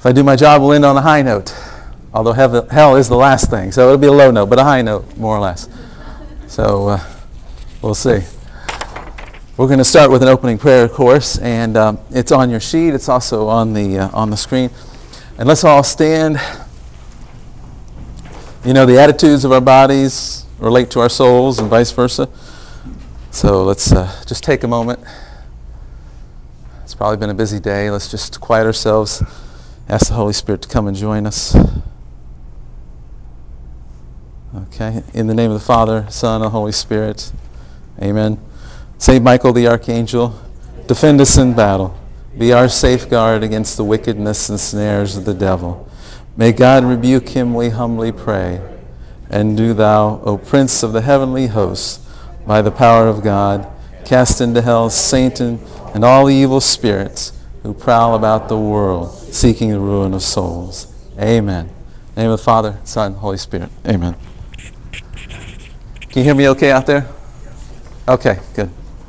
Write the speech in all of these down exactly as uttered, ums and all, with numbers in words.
If I do my job, we'll end on a high note. Although heaven, hell is the last thing, so it'll be a low note, but a high note, more or less. So uh, we'll see. We're going to start with an opening prayer, of course, and um, it's on your sheet. It's also on the uh, on the screen. And let's all stand. You know, the attitudes of our bodies relate to our souls and vice versa. So let's uh, just take a moment. It's probably been a busy day. Let's just quiet ourselves. Ask the Holy Spirit to come and join us. Okay. In the name of the Father, Son, and Holy Spirit. Amen. Saint Michael the Archangel, defend us in battle. Be our safeguard against the wickedness and snares of the devil. May God rebuke him, we humbly pray. And do thou, O Prince of the heavenly hosts, by the power of God, cast into hell Satan and all the evil spirits who prowl about the world, seeking the ruin of souls. Amen. In the name of the Father, Son, Holy Spirit. Amen. Can you hear me okay out there? Okay, good.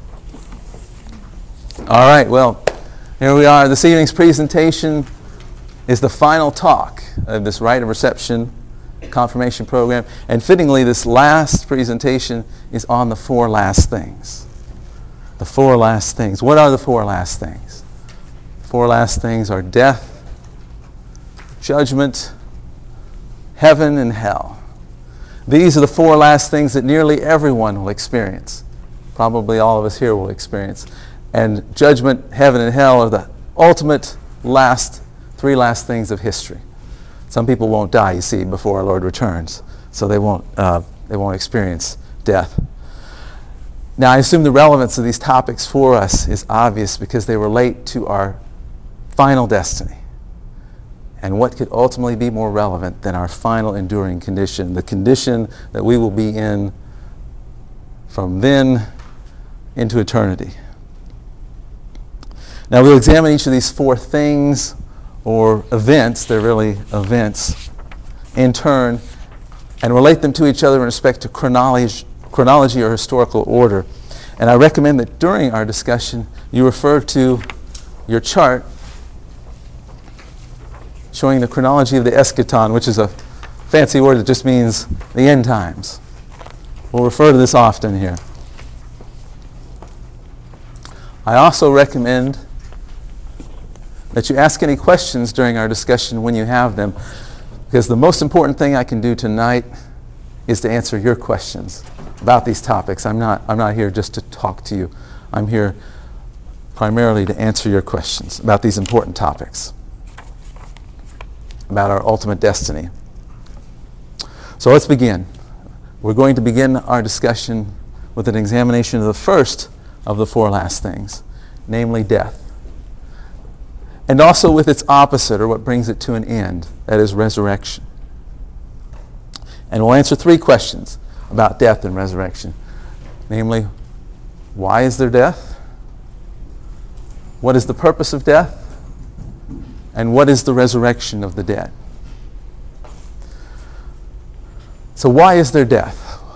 All right, well, here we are. This evening's presentation is the final talk of this Rite of Reception confirmation program. And fittingly, this last presentation is on the four last things. The four last things. What are the four last things? The four last things are death, judgment, heaven, and hell. These are the four last things that nearly everyone will experience. Probably all of us here will experience. And judgment, heaven, and hell are the ultimate last, three last things of history. Some people won't die, you see, before our Lord returns, so they won't, uh, they won't experience death. Now, I assume the relevance of these topics for us is obvious because they relate to our final destiny. And what could ultimately be more relevant than our final enduring condition, the condition that we will be in from then into eternity. Now we'll examine each of these four things or events, they're really events, in turn, and relate them to each other in respect to chronology, chronology or historical order. And I recommend that during our discussion you refer to your chart showing the chronology of the eschaton, which is a fancy word that just means the end times. We'll refer to this often here. I also recommend that you ask any questions during our discussion when you have them, because the most important thing I can do tonight is to answer your questions about these topics. I'm not, I'm not here just to talk to you. I'm here primarily to answer your questions about these important topics, about our ultimate destiny. So let's begin. We're going to begin our discussion with an examination of the first of the four last things, namely death. And also with its opposite, or what brings it to an end, that is resurrection. And we'll answer three questions about death and resurrection. Namely, why is there death? What is the purpose of death? And what is the resurrection of the dead? So why is there death?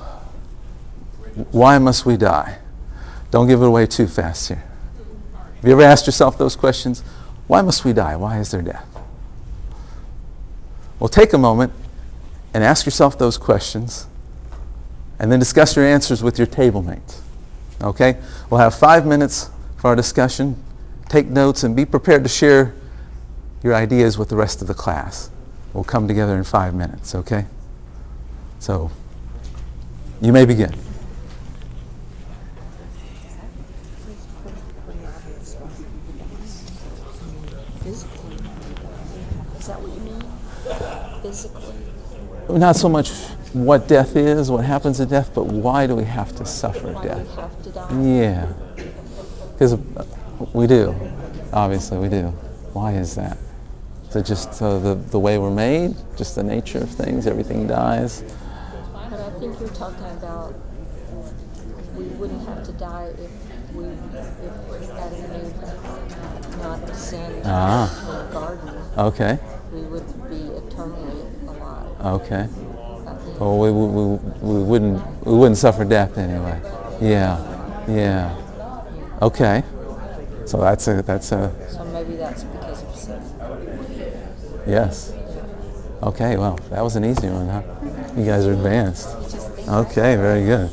Why must we die? Don't give it away too fast here. Have you ever asked yourself those questions? Why must we die? Why is there death? Well, take a moment and ask yourself those questions and then discuss your answers with your table mates. Okay? We'll have five minutes for our discussion. Take notes and be prepared to share your ideas with the rest of the class. We'll come together in five minutes, okay? So, you may begin. Is that what you mean? Physically? Not so much what death is, what happens at death, but why do we have to suffer Why death? do we have to die? Yeah. Because we do. Obviously, we do. Why is that? Is it just uh, the, the way we're made? Just the nature of things? Everything dies? But I think you're talking about we wouldn't have to die if we if Adam and Eve had not sinned Ah. in the garden. Okay. We would be eternally alive. Okay. I think. Well, we, we, we, wouldn't, we wouldn't suffer death anyway. Yeah. Yeah. Okay. So that's a, that's a, So maybe that's because of sin. Yes. Okay, well, that was an easy one, huh? You guys are advanced. Okay, very good.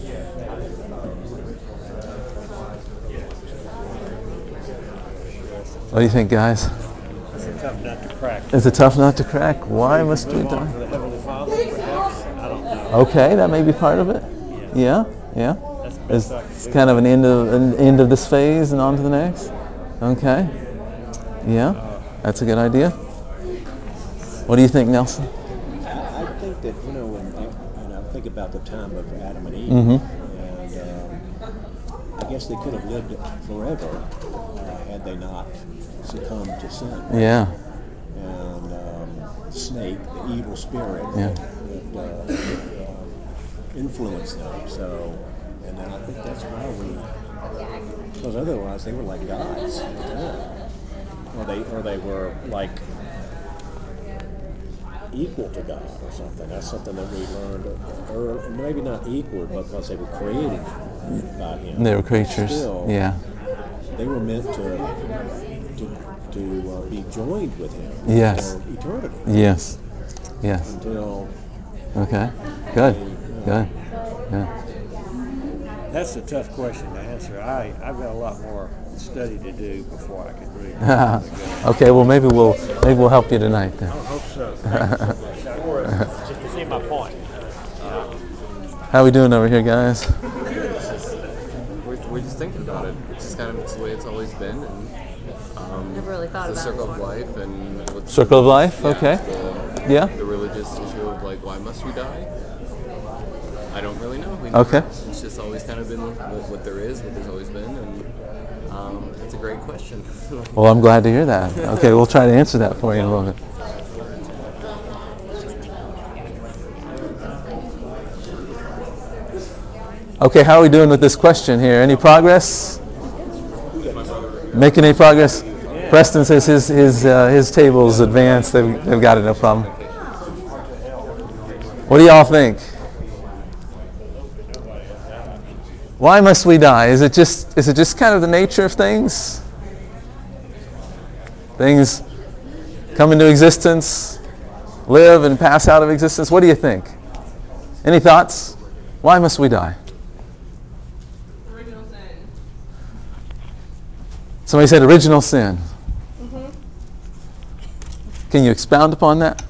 What do you think, guys? It's a tough nut to crack. It's a tough nut to crack. Why must we Move on die? to the Heavenly Father, perhaps. I don't know. Okay, that may be part of it. Yeah, yeah. That's the best It's, I can it's do. kind of an end of an end of this phase and on to the next. Okay. Yeah, that's a good idea. What do you think, Nelson? I, I think that, you know, when I, and I think about the time of Adam and Eve, Mm-hmm. and um, I guess they could have lived forever uh, had they not succumbed to sin. Yeah. And um, the snake, the evil spirit Yeah. that, that uh, uh, influenced them. So, and then I think that's why we, because otherwise they were like gods at the time. Or they, or they were like equal to God or something. That's something that we learned, or maybe not equal, but because they were created by Him. They were creatures. Still, Yeah. they were meant to to, to uh, be joined with Him Yes. for eternity Yes. Yes. until Okay. Good. Good. Yeah. That's a tough question to answer. I, I've got a lot more study to do before I could really. Okay. Well, maybe we'll maybe we'll help you tonight then. I hope so. Thank you so much. Just to see my point. How we doing over here, guys? We're, we're just thinking about it. It's just kind of it's the way it's always been, and um, Never really thought the about circle it. of life and what's Circle of life. yeah, Okay. The, Yeah. the religious issue of like why must we die? I don't really know. We Okay. never- It's just always kind of been what, what there is, what there's always been, and um, it's a great question. Well, I'm glad to hear that. Okay, we'll try to answer that for you in a little bit. Okay, how are we doing with this question here? Any progress? Making any progress? Preston says his his uh, his table's advanced. They've, they've got it, no problem. What do y'all think? Why must we die? Is it just is it just kind of the nature of things? Things come into existence, live and pass out of existence. What do you think? Any thoughts? Why must we die? Original sin. Somebody said original sin. Can you expound upon that?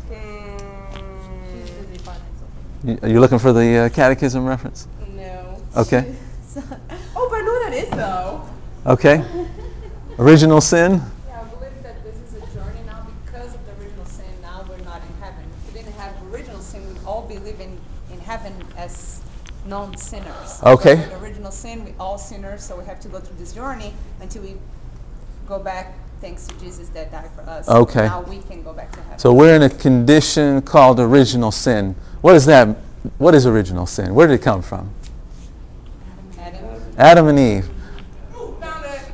You- Are you looking for the uh, catechism reference? No. Okay. Oh, but I know what that is though. Okay. Original sin? Yeah, I believe that this is a journey now because of the original sin. Now we're not in heaven. If we didn't have original sin, we'd all be living in heaven as non-sinners. Okay. But with the original sin, we all sinners, so we have to go through this journey until we go back. Thanks to Jesus that died for us. Okay. Now we can go back to heaven. So we're in a condition called original sin. What is that? What is original sin? Where did it come from? Adam, Adam and Eve. found it.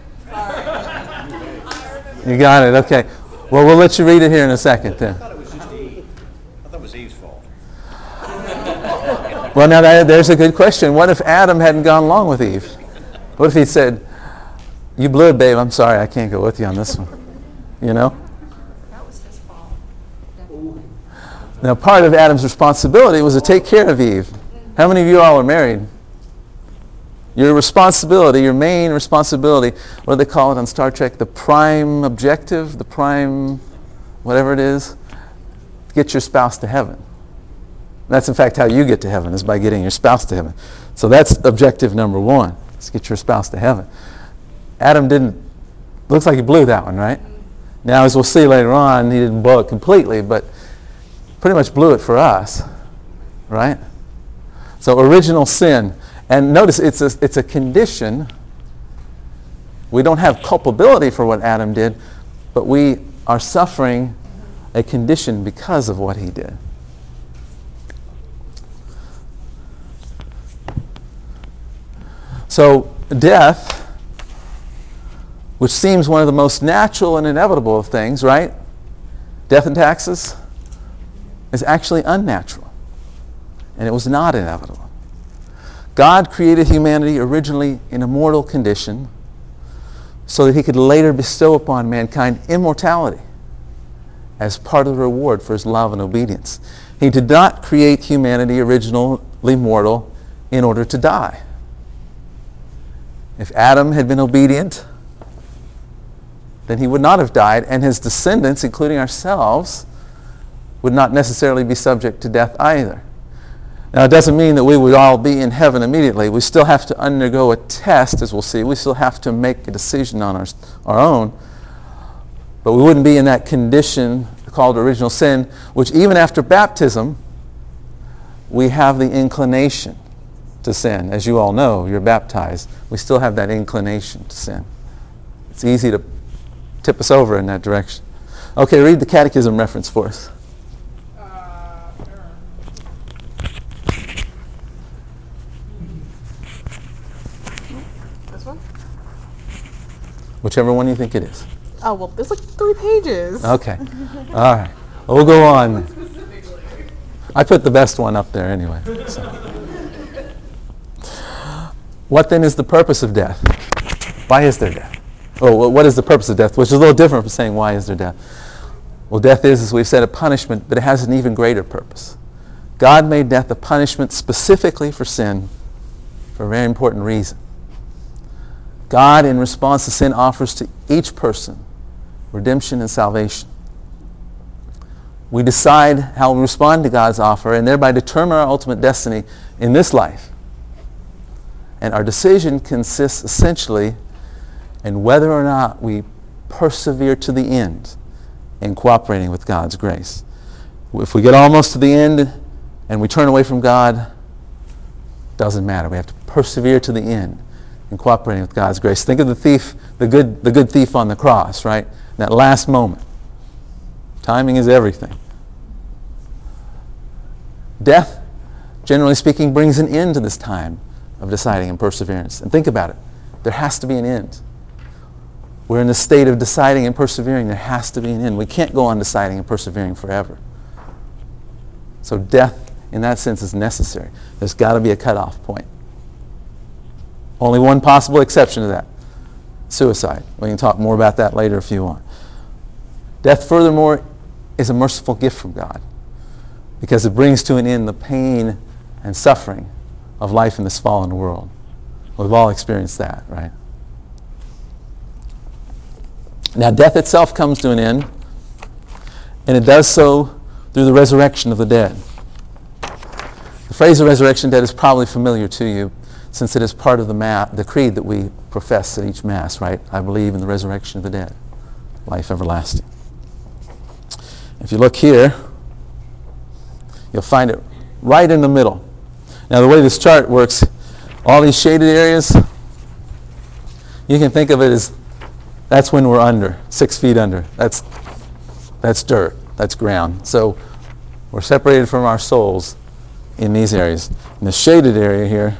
Sorry. You got it. Okay. Well, we'll let you read it here in a second then. I thought it was just Eve. I thought it was Eve's fault. Well, now that, there's a good question. What if Adam hadn't gone along with Eve? What if he said, "You blew it, babe. I'm sorry. I can't go with you on this one." You know? That was his fault. Definitely. Now, part of Adam's responsibility was to take care of Eve. How many of you all are married? Your responsibility, your main responsibility, what do they call it on Star Trek? The prime objective, the prime, whatever it is, get your spouse to heaven. That's in fact how you get to heaven, is by getting your spouse to heaven. So that's objective number one, is get your spouse to heaven. Adam didn't, looks like he blew that one, right? Now, as we'll see later on, he didn't blow it completely, but pretty much blew it for us, right? So original sin. And notice it's a, it's a condition. We don't have culpability for what Adam did, but we are suffering a condition because of what he did. So death, which seems one of the most natural and inevitable of things, right? Death and taxes is actually unnatural, and it was not inevitable. God created humanity originally in a mortal condition so that he could later bestow upon mankind immortality as part of the reward for his love and obedience. He did not create humanity originally mortal in order to die. If Adam had been obedient, then he would not have died, and his descendants, including ourselves, would not necessarily be subject to death either. Now, it doesn't mean that we would all be in heaven immediately. We still have to undergo a test, as we'll see. We still have to make a decision on our, our own. But we wouldn't be in that condition called original sin, which even after baptism, we have the inclination to sin. As you all know, you're baptized. We still have that inclination to sin. It's easy to tip us over in that direction. Okay, read the catechism reference for us. Uh, sure. This one? Whichever one you think it is. Oh, well, there's like three pages. Okay. All right. Well, we'll go on. I put the best one up there anyway. So. What then is the purpose of death? Why is there death? Oh, well, what is the purpose of death? Which is a little different from saying why is there death. Well, death is, as we've said, a punishment, but it has an even greater purpose. God made death a punishment specifically for sin for a very important reason. God, in response to sin, offers to each person redemption and salvation. We decide how we respond to God's offer and thereby determine our ultimate destiny in this life. And our decision consists essentially in whether or not we persevere to the end in cooperating with God's grace. If we get almost to the end and we turn away from God, doesn't matter. We have to persevere to the end in cooperating with God's grace. Think of the thief, the good, the good thief on the cross, right? That last moment. Timing is everything. Death, generally speaking, brings an end to this time of deciding and perseverance. And think about it. There has to be an end. We're in the state of deciding and persevering. There has to be an end. We can't go on deciding and persevering forever. So death, in that sense, is necessary. There's got to be a cutoff point. Only one possible exception to that. Suicide. We can talk more about that later if you want. Death, furthermore, is a merciful gift from God because it brings to an end the pain and suffering of life in this fallen world. We've all experienced that, right? Now, death itself comes to an end, and it does so through the resurrection of the dead. The phrase the resurrection of the dead is probably familiar to you since it is part of the, ma- the creed that we profess at each Mass, right? I believe in the resurrection of the dead, life everlasting. If you look here, you'll find it right in the middle. Now, the way this chart works, all these shaded areas, you can think of it as that's when we're under, six feet under. That's, that's dirt, that's ground. So we're separated from our souls in these areas. In the shaded area here,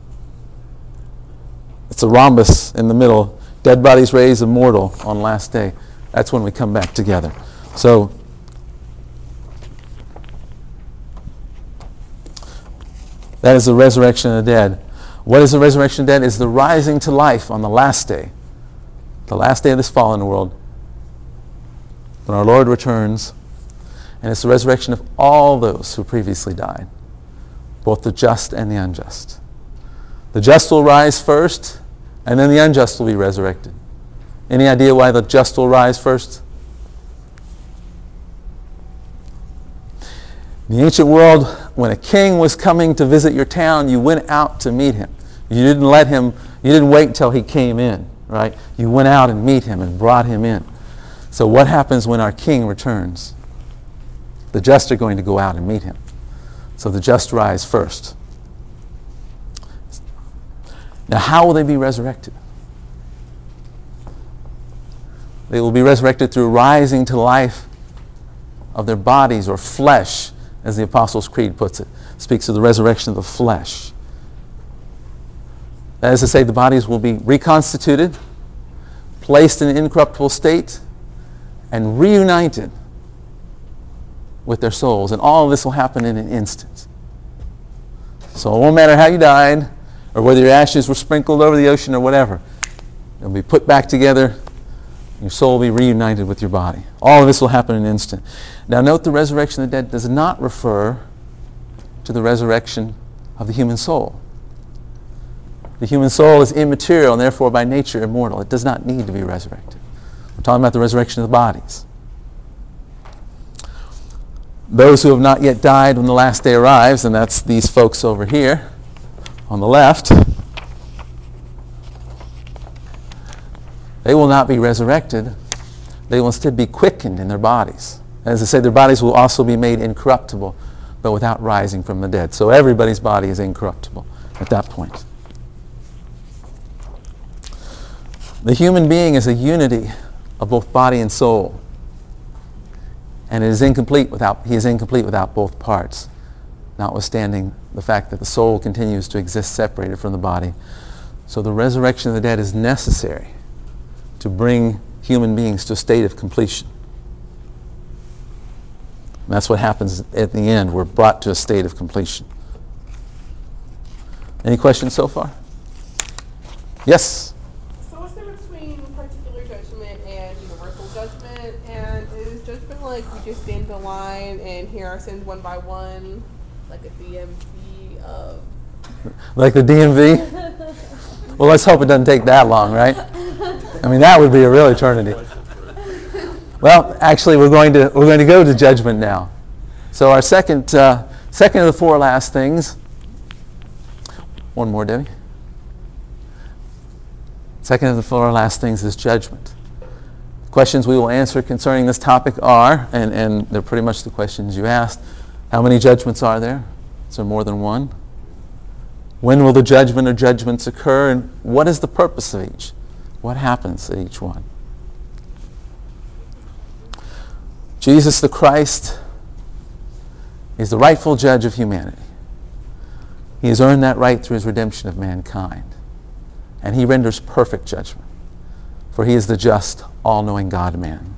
it's a rhombus in the middle. Dead bodies raised immortal on last day. That's when we come back together. So that is the resurrection of the dead. What is the resurrection of the dead? It's the rising to life on the last day. The last day of this fallen world. When our Lord returns. And it's the resurrection of all those who previously died. Both the just and the unjust. The just will rise first, and then the unjust will be resurrected. Any idea why the just will rise first? In the ancient world, when a king was coming to visit your town, you went out to meet him. You didn't let him, you didn't wait until he came in, right? You went out and meet him and brought him in. So what happens when our king returns? The just are going to go out and meet him. So the just rise first. Now, how will they be resurrected? They will be resurrected through rising to life of their bodies or flesh, as the Apostles' Creed puts it. It speaks of the resurrection of the flesh. That is to say, the bodies will be reconstituted, placed in an incorruptible state, and reunited with their souls. And all of this will happen in an instant. So it won't matter how you died, or whether your ashes were sprinkled over the ocean or whatever. They'll be put back together Your soul will be reunited with your body. All of this will happen in an instant. Now note the resurrection of the dead does not refer to the resurrection of the human soul. The human soul is immaterial and therefore by nature immortal. It does not need to be resurrected. We're talking about the resurrection of the bodies. Those who have not yet died when the last day arrives, and that's these folks over here on the left, they will not be resurrected. They will instead be quickened in their bodies. As I say, their bodies will also be made incorruptible, but without rising from the dead. So everybody's body is incorruptible at that point. The human being is a unity of both body and soul. And it is incomplete without, he is incomplete without both parts, notwithstanding the fact that the soul continues to exist separated from the body. So the resurrection of the dead is necessary to bring human beings to a state of completion. And that's what happens at the end. We're brought to a state of completion. Any questions so far? Yes? So what's the difference between particular judgment and universal judgment? And is judgment like we just stand in line and hear our sins one by one, like a D M V of... Like the D M V? Well, let's hope it doesn't take that long, right? I mean, that would be a real eternity. Well, actually, we're going to we're going to go to judgment now. So our second uh, second of the four last things. One more, Debbie. Second of the four last things is judgment. Questions we will answer concerning this topic are, and, and they're pretty much the questions you asked. How many judgments are there? Is there more than one? When will the judgment or judgments occur? And what is the purpose of each? What happens at each one? Jesus the Christ is the rightful judge of humanity. He has earned that right through his redemption of mankind. And he renders perfect judgment, for he is the just, all-knowing God-man.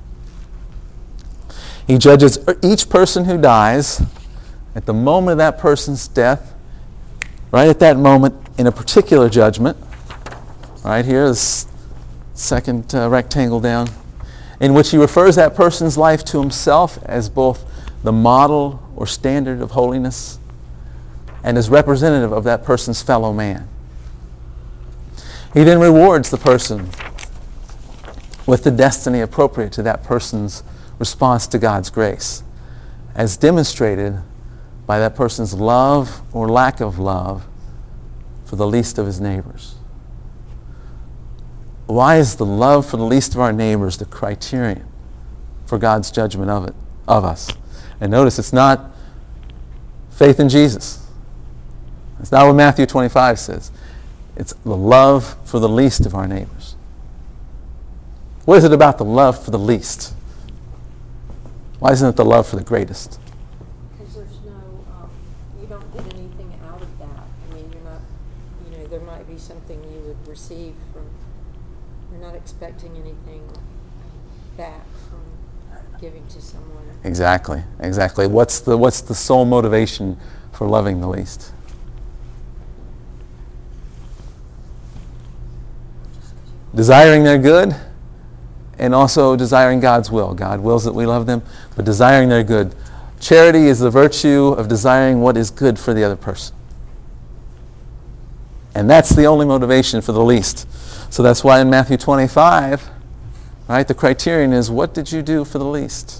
He judges each person who dies at the moment of that person's death, right at that moment in a particular judgment. Right here, this second uh, rectangle down, in which he refers that person's life to himself as both the model or standard of holiness and as representative of that person's fellow man. He then rewards the person with the destiny appropriate to that person's response to God's grace, as demonstrated by that person's love or lack of love for the least of his neighbors. Why is the love for the least of our neighbors the criterion for God's judgment of it, of us? And notice, it's not faith in Jesus. It's not what Matthew twenty-five says. It's the love for the least of our neighbors. What is it about the love for the least? Why isn't it the love for the greatest? Because there's no, um, you don't get anything out of that. I mean, you're not, you know, there might be something you would receive from, you're not expecting anything back from giving to someone. Exactly, exactly. What's the, what's the sole motivation for loving the least? Desiring their good, and also desiring God's will. God wills that we love them, but desiring their good. Charity is the virtue of desiring what is good for the other person. And that's the only motivation for the least. So that's why in Matthew twenty-five, right, the criterion is, what did you do for the least?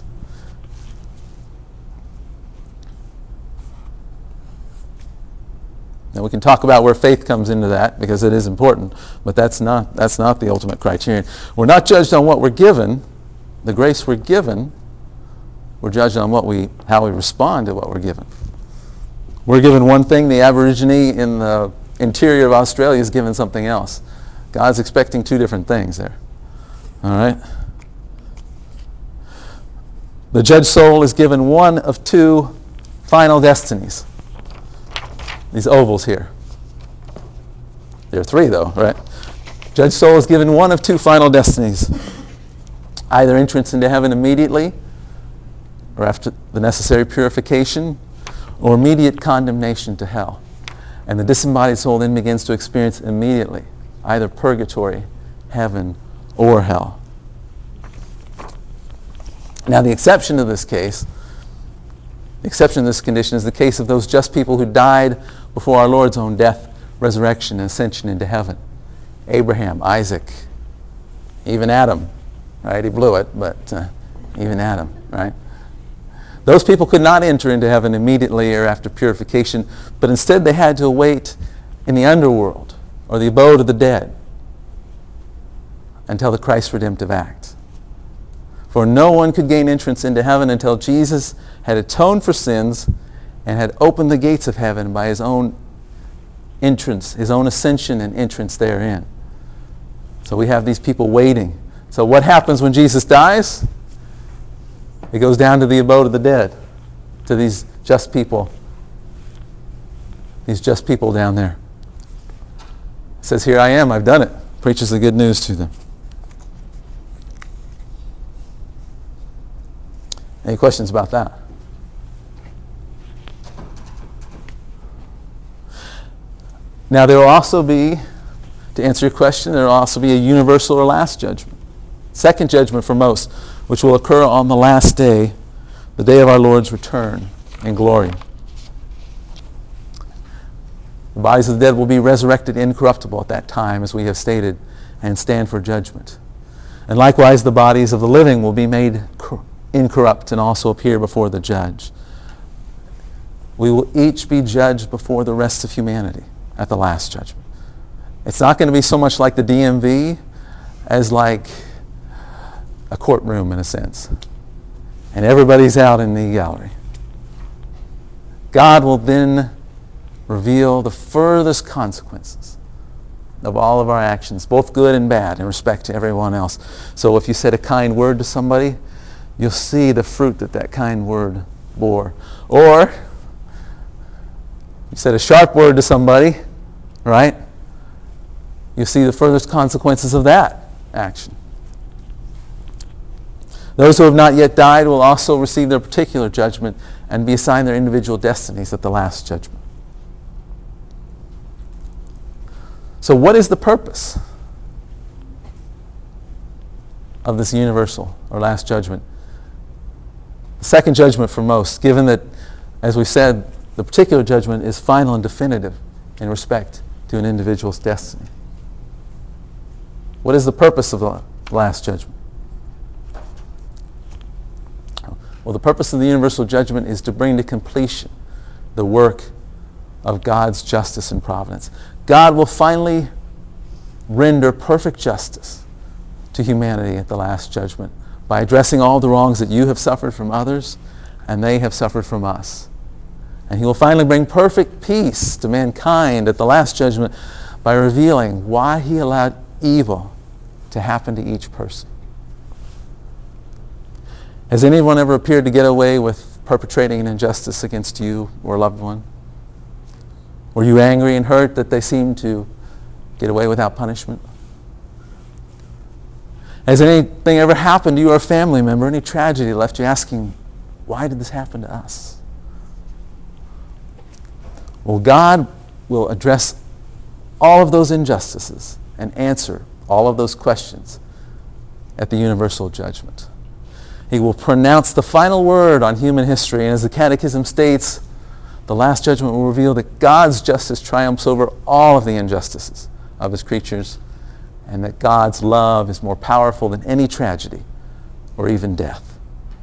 Now we can talk about where faith comes into that, because it is important, but that's not, that's not the ultimate criterion. We're not judged on what we're given, the grace we're given. We're judged on what we, how we respond to what we're given. We're given one thing, the Aborigine in the interior of Australia is given something else. God's expecting two different things there. All right? The judged soul is given one of two final destinies. These ovals here. There are three though, right? Judged soul is given one of two final destinies. Either entrance into heaven immediately, or after the necessary purification, or immediate condemnation to hell. And the disembodied soul then begins to experience immediately either purgatory, heaven, or hell. Now, the exception to this case, the exception to this condition is the case of those just people who died before our Lord's own death, resurrection, and ascension into heaven. Abraham, Isaac, even Adam, right? He blew it, but uh, even Adam, right? Those people could not enter into heaven immediately or after purification, but instead they had to await in the underworld or the abode of the dead until the Christ's redemptive act. For no one could gain entrance into heaven until Jesus had atoned for sins and had opened the gates of heaven by his own entrance, his own ascension and entrance therein. So we have these people waiting. So what happens when Jesus dies? He goes down to the abode of the dead, to these just people, these just people down there. It says, here I am, I've done it. Preaches the good news to them. Any questions about that? Now there will also be, to answer your question, there will also be a universal or last judgment. Second judgment for most, which will occur on the last day, the day of our Lord's return in glory. The bodies of the dead will be resurrected incorruptible at that time, as we have stated, and stand for judgment. And likewise, the bodies of the living will be made incorrupt and also appear before the judge. We will each be judged before the rest of humanity at the last judgment. It's not going to be so much like the D M V as like a courtroom in a sense. And everybody's out in the gallery. God will then reveal the furthest consequences of all of our actions, both good and bad, in respect to everyone else. So if you said a kind word to somebody, you'll see the fruit that that kind word bore. Or you said a sharp word to somebody, right? You'll see the furthest consequences of that action. Those who have not yet died will also receive their particular judgment and be assigned their individual destinies at the last judgment. So what is the purpose of this universal or last judgment? The second judgment for most, given that, as we said, the particular judgment is final and definitive in respect to an individual's destiny. What is the purpose of the last judgment? Well, the purpose of the universal judgment is to bring to completion the work of God's justice and providence. God will finally render perfect justice to humanity at the last judgment by addressing all the wrongs that you have suffered from others and they have suffered from us. And he will finally bring perfect peace to mankind at the last judgment by revealing why he allowed evil to happen to each person. Has anyone ever appeared to get away with perpetrating an injustice against you or a loved one? Were you angry and hurt that they seemed to get away without punishment? Has anything ever happened to you or a family member, any tragedy left you asking, why did this happen to us? Well, God will address all of those injustices and answer all of those questions at the universal judgment. He will pronounce the final word on human history, and as the Catechism states, the last judgment will reveal that God's justice triumphs over all of the injustices of his creatures, and that God's love is more powerful than any tragedy or even death.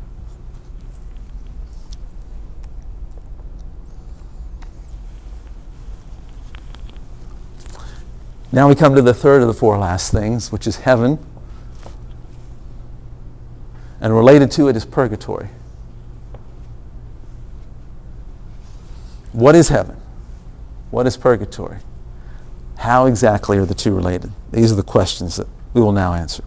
Now we come to the third of the four last things, which is heaven. And related to it is purgatory. What is heaven? What is purgatory? How exactly are the two related? These are the questions that we will now answer.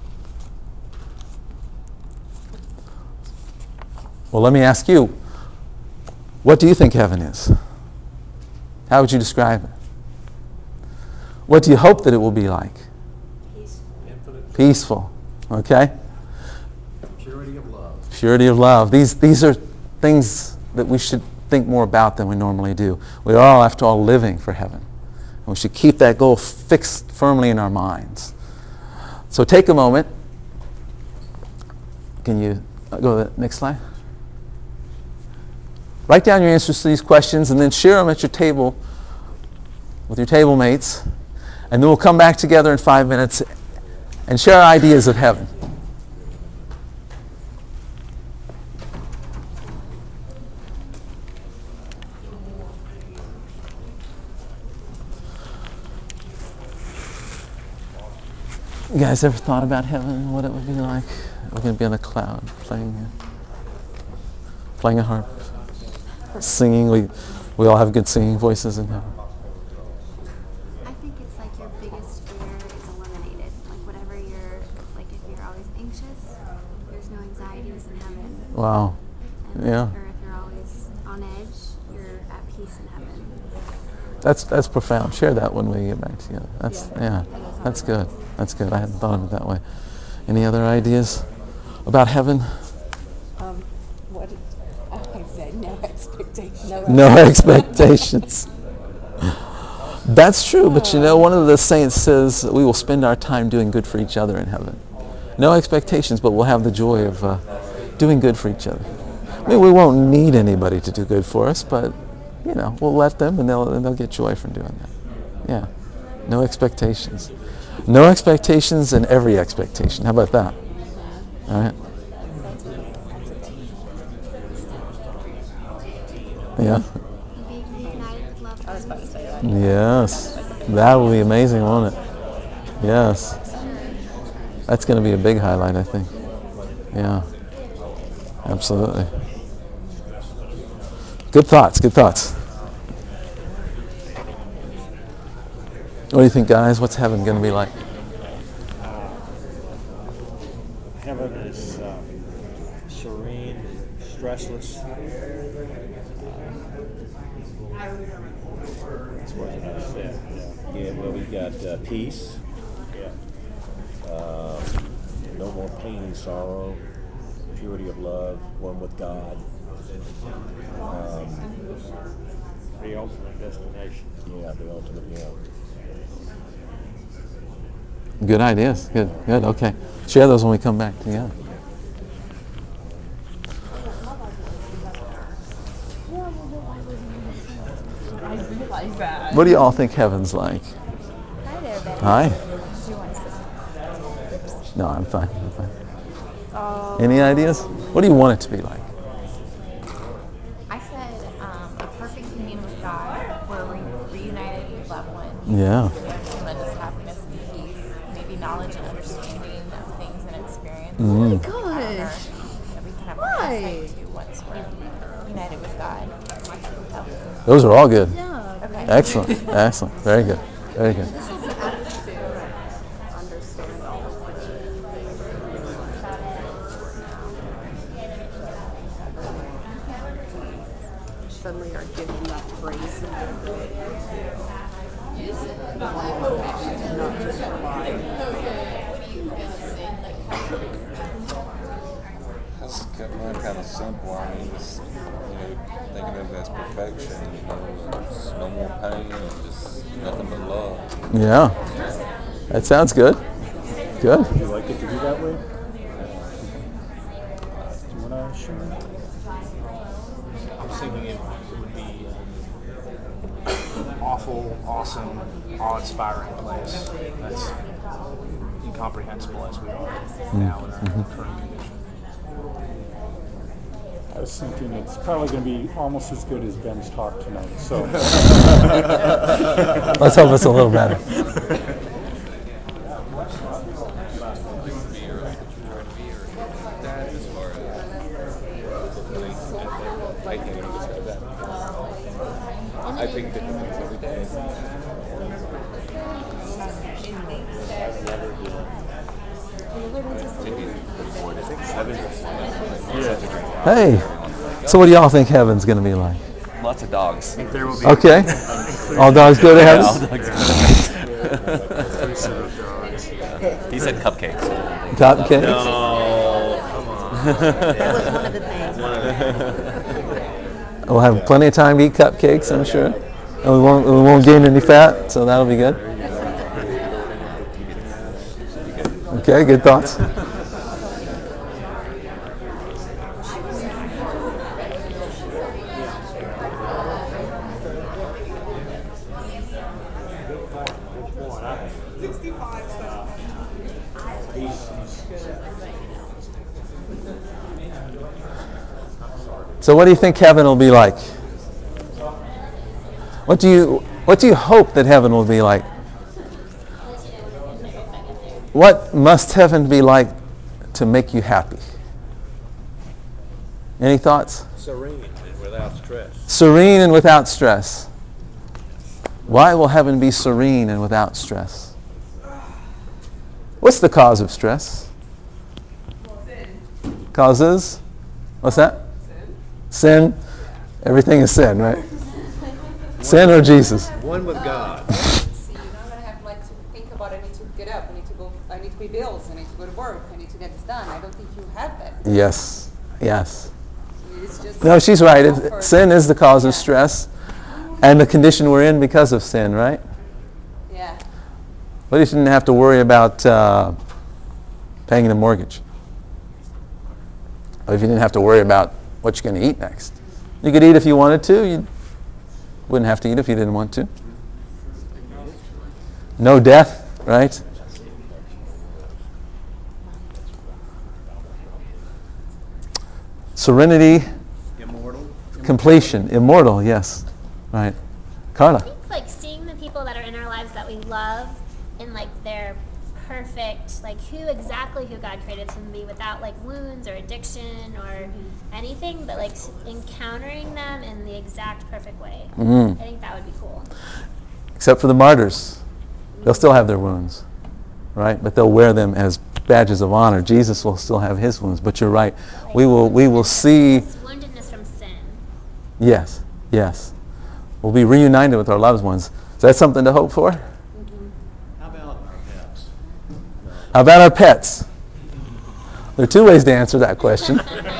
Well, let me ask you, what do you think heaven is? How would you describe it? What do you hope that it will be like? Peaceful. Peaceful. Okay? Purity of love. Purity of love. These, these are things that we should think more about than we normally do. We are all, after all, living for heaven. And we should keep that goal fixed firmly in our minds. So take a moment. Can you Uh, Go to the next slide. Write down your answers to these questions and then share them at your table with your table mates. And then we'll come back together in five minutes and share our ideas of heaven. You guys ever thought about heaven and what it would be like? We're going to be on a cloud playing, playing a harp, singing. We, we all have good singing voices in heaven. I think it's like your biggest fear is eliminated. Like whatever you're, like if you're always anxious, there's no anxieties in heaven. Wow. And Yeah. Or if you're always on edge, you're at peace in heaven. That's that's profound. Share that when we get back together. That's yeah. That's good. That's good. I hadn't thought of it that way. Any other ideas about heaven? Um, what did, I said no expectations. No expectations. That's true, but you know, one of the saints says that we will spend our time doing good for each other in heaven. No expectations, but we'll have the joy of uh, doing good for each other. I mean, we won't need anybody to do good for us, but you know, we'll let them, and they'll and they'll get joy from doing that. Yeah. No expectations. No expectations and every expectation. How about that? All right. Yeah. Be reunited with loved ones. Yes. That will be amazing, won't it? Yes. That's going to be a big highlight, I think. Yeah. Absolutely. Good thoughts. Good thoughts. What do you think, guys? What's heaven going to be like? Heaven is uh, serene, stressless. Uh, that's what I said. Yeah. Yeah, well, we got uh, peace, Yeah. uh, no more pain and sorrow, purity of love, one with God. Um, The ultimate destination. yeah, the ultimate, yeah. Good ideas. Good. Good. Okay. Share those when we come back together. What do you all think heaven's like? Hi there, Betty. Hi. Do you want to sit? No, I'm fine. I'm fine. Any ideas? What do you want it to be like? I said um, a perfect union with God, where we're reunited with loved ones. Yeah. Tremendous happiness and peace, maybe knowledge and understanding of things and experience. Mm. on earth that we can have Why? insight to once we're united with God. So, Those are all good. okay. Excellent. Excellent. Very good. Very good. Suddenly are given that grace. Not just rely. That's kind of, kind of simple. I mean, it's, you know, thinking of it as perfection, you know, it's no more pain and just nothing but love. Yeah. That sounds good. Good. Would you like it to be that way? Do you want to share? I was thinking it would be an awful, awesome, awe-inspiring place that's incomprehensible as we are now in our Mm-hmm. current condition. I was thinking it's probably going to be almost as good as Ben's talk tonight. So Let's hope it's a little better. I think different things every day. Hey. So what do y'all think heaven's going to be like? Lots of dogs. There will be Okay. All dogs go to heaven? All dogs inclusive of dogs. He said cupcakes. Cupcakes? No, come on. That was one of the things. We'll have plenty of time to eat cupcakes, I'm sure. And we won't, we won't gain any fat, so that'll be good. Okay, good thoughts. So what do you think heaven will be like? What do you what do you hope that heaven will be like? What must heaven be like to make you happy? Any thoughts? Serene and without stress. Serene and without stress. Why will heaven be serene and without stress? What's the cause of stress? Causes? What's that? Sin. Sin? Everything is sin, right? Sin or Jesus? One with God. See, you're not gonna have like to think about I need to get up, I need to go, I need to pay bills, I need to go to work, I need to get this done. I don't think you have that. Yes. Yes. It's just No, she's right. It, comfort. sin is the cause of Yeah. stress and the condition we're in because of sin, right? Yeah. What if you didn't have to worry about uh, paying the mortgage? Or if you didn't have to worry about what you're going to eat next? You could eat if you wanted to. You wouldn't have to eat if you didn't want to. No death, right? Serenity, Immortal. completion, immortal, yes. Right. Carla. I think like seeing the people that are in our lives that we love in like their perfect, like who exactly who God created them to be without like wounds or addiction or anything, but like s- encountering them in the exact perfect way. Mhm. I think that would be cool. Except for the martyrs. They'll still have their wounds, right? But they'll wear them as badges of honor. Jesus will still have his wounds, but you're right. We will we will see, This woundedness from sin. yes, yes. We'll be reunited with our loved ones. Is that something to hope for? How about our pets? How about our pets? There are two ways to answer that question.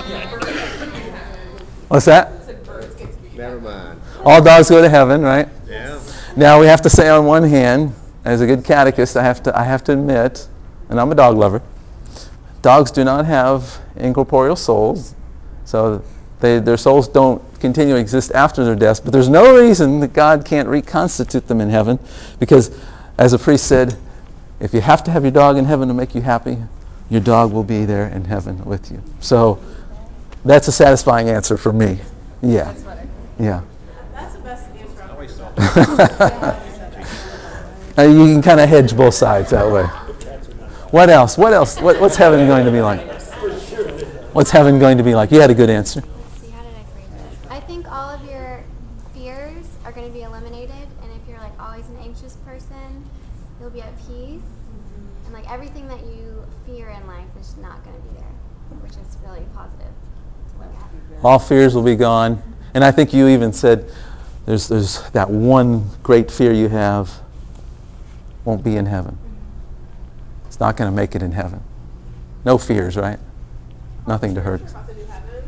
What's that? Never mind. All dogs go to heaven, right? Yeah. Now we have to say on one hand, as a good catechist, I have to I have to admit, and I'm a dog lover, dogs do not have incorporeal souls, so they, their souls don't continue to exist after their deaths. But there's no reason that God can't reconstitute them in heaven, because, as a priest said, if you have to have your dog in heaven to make you happy, your dog will be there in heaven with you. So that's a satisfying answer for me. Yeah. Yeah. That's the best answer. Uh, you can kind of hedge both sides that way. What else? What else? What, what's heaven going to be like? What's heaven going to be like? You had a good answer. Let's see, how did I phrase this? I think all of your fears are going to be eliminated, and if you're like always an anxious person, you'll be at peace, and like everything that you fear in life is not going to be there, which is really positive to look at. All fears will be gone. And I think you even said there's there's that one great fear you have won't be in heaven. It's not going to make it in heaven. No fears, right? Nothing to hurt. About the new heaven.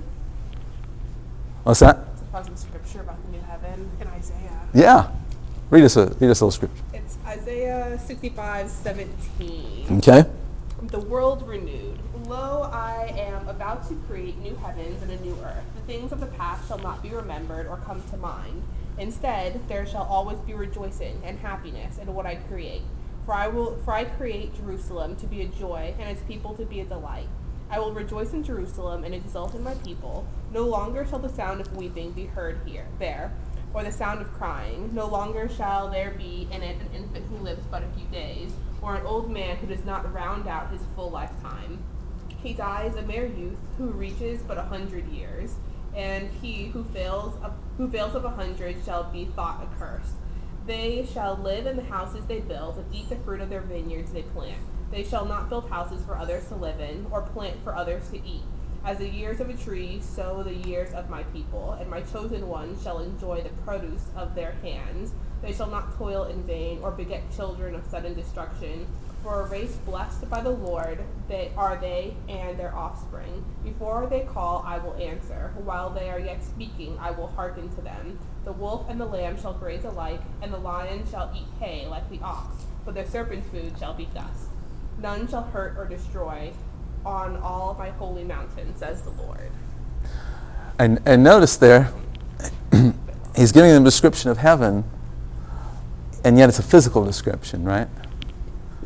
What's that? It's a positive scripture about the new heaven in Isaiah. Yeah. Read us a read us a little scripture. It's Isaiah sixty-five seventeen. Okay. The world renewed. Lo, I am about to create new heavens and a new earth. The things of the past shall not be remembered or come to mind. Instead, there shall always be rejoicing and happiness in what I create. For I will, for I create Jerusalem to be a joy and its people to be a delight. I will rejoice in Jerusalem and exult in my people. No longer shall the sound of weeping be heard here, there, or the sound of crying. No longer shall there be in it an infant who lives but a few days, or an old man who does not round out his full lifetime. He dies a mere youth who reaches but a hundred years, and he who fails of, who fails of a hundred shall be thought accursed. They shall live in the houses they build and eat the fruit of their vineyards they plant. They shall not build houses for others to live in, or plant for others to eat. As the years of a tree, so the years of my people, and my chosen ones shall enjoy the produce of their hands. They shall not toil in vain, or beget children of sudden destruction. For a race blessed by the Lord, they are they and their offspring. Before they call, I will answer. While they are yet speaking, I will hearken to them. The wolf and the lamb shall graze alike, and the lion shall eat hay like the ox, but the serpent's food shall be dust. None shall hurt or destroy on all my holy mountain, says the Lord. And and notice there, he's giving them a description of heaven, and yet it's a physical description, right?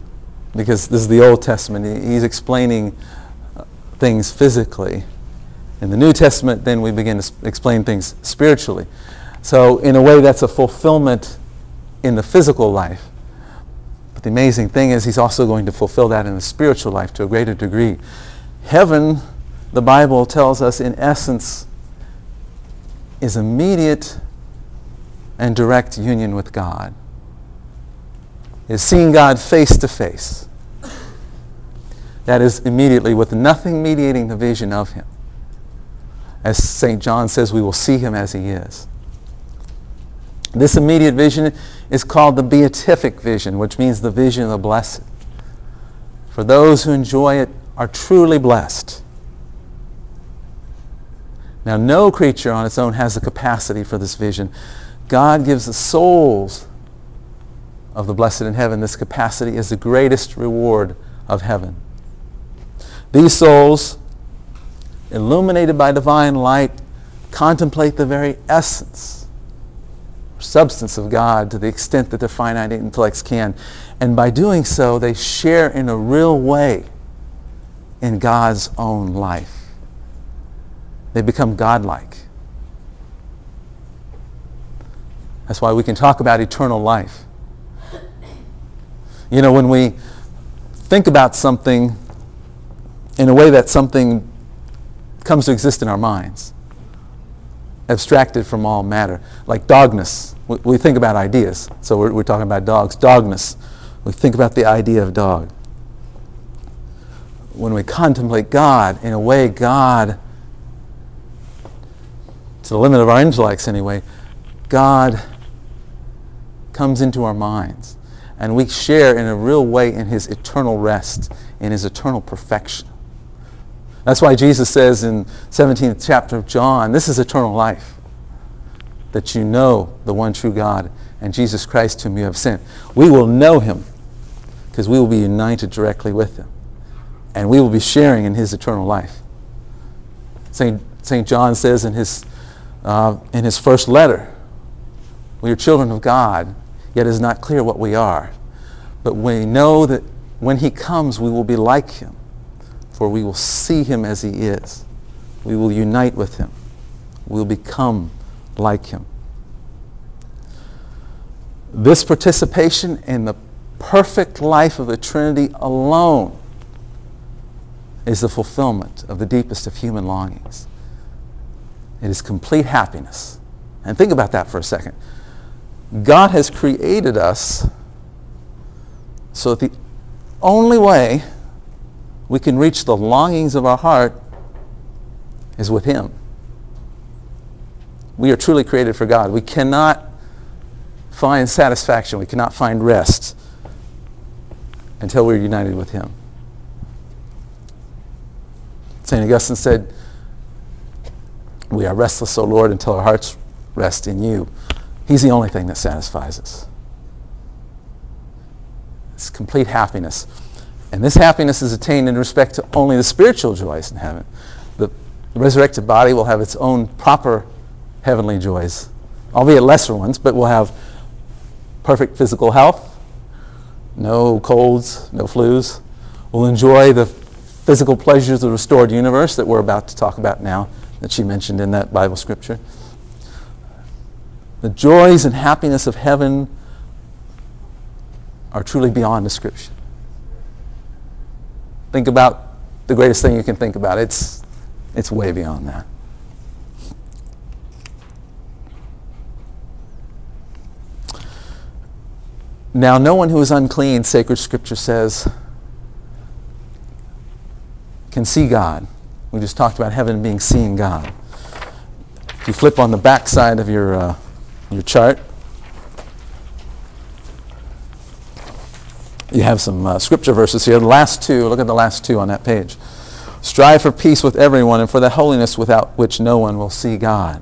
Because this is the Old Testament. He- He's explaining uh, things physically. In the New Testament, then we begin to s- explain things spiritually. So in a way, that's a fulfillment in the physical life. But the amazing thing is he's also going to fulfill that in the spiritual life to a greater degree. Heaven, the Bible tells us, in essence, is immediate and direct union with God. Is seeing God face to face. That is immediately, with nothing mediating the vision of him. As Saint John says, we will see him as he is. This immediate vision is called the beatific vision, which means the vision of the blessed. For those who enjoy it are truly blessed. Now, no creature on its own has the capacity for this vision. God gives the souls of the blessed in heaven this capacity as the greatest reward of heaven. These souls, illuminated by divine light, contemplate the very essence, substance of God to the extent that their finite intellects can. And by doing so, they share in a real way in God's own life. They become godlike. That's why we can talk about eternal life. You know, when we think about something in a way that something comes to exist in our minds, abstracted from all matter, like dogness. We, we think about ideas, so we're, we're talking about dogs. Dogness. We think about the idea of dog. When we contemplate God, in a way, God, to the limit of our intellects anyway, God comes into our minds. And we share in a real way in his eternal rest, in his eternal perfection. That's why Jesus says in seventeenth chapter of John, this is eternal life, that you know the one true God and Jesus Christ whom you have sent. We will know him because we will be united directly with him. And we will be sharing in his eternal life. Saint Saint John says in his, uh, in his first letter, we are children of God, yet it is not clear what we are. But we know that when he comes, we will be like him, for we will see him as he is. We will unite with him. We will become like him. This participation in the perfect life of the Trinity alone is the fulfillment of the deepest of human longings. It is complete happiness. And think about that for a second. God has created us so that the only way we can reach the longings of our heart is with him. We are truly created for God. We cannot find satisfaction. We cannot find rest until we're united with him. Saint Augustine said, we are restless, O Lord, until our hearts rest in you. He's the only thing that satisfies us. It's complete happiness. And this happiness is attained in respect to only the spiritual joys in heaven. The resurrected body will have its own proper heavenly joys, albeit lesser ones, but we'll have perfect physical health, no colds, no flus. We'll enjoy the physical pleasures of the restored universe that we're about to talk about now, that she mentioned in that Bible scripture. The joys and happiness of heaven are truly beyond description. Think about the greatest thing you can think about. It's, it's way beyond that. Now, no one who is unclean, sacred scripture says, can see God. We just talked about heaven being seeing God. If you flip on the back side of your, uh, your chart, you have some uh, scripture verses here. The last two, look at the last two on that page. Strive for peace with everyone and for the holiness without which no one will see God.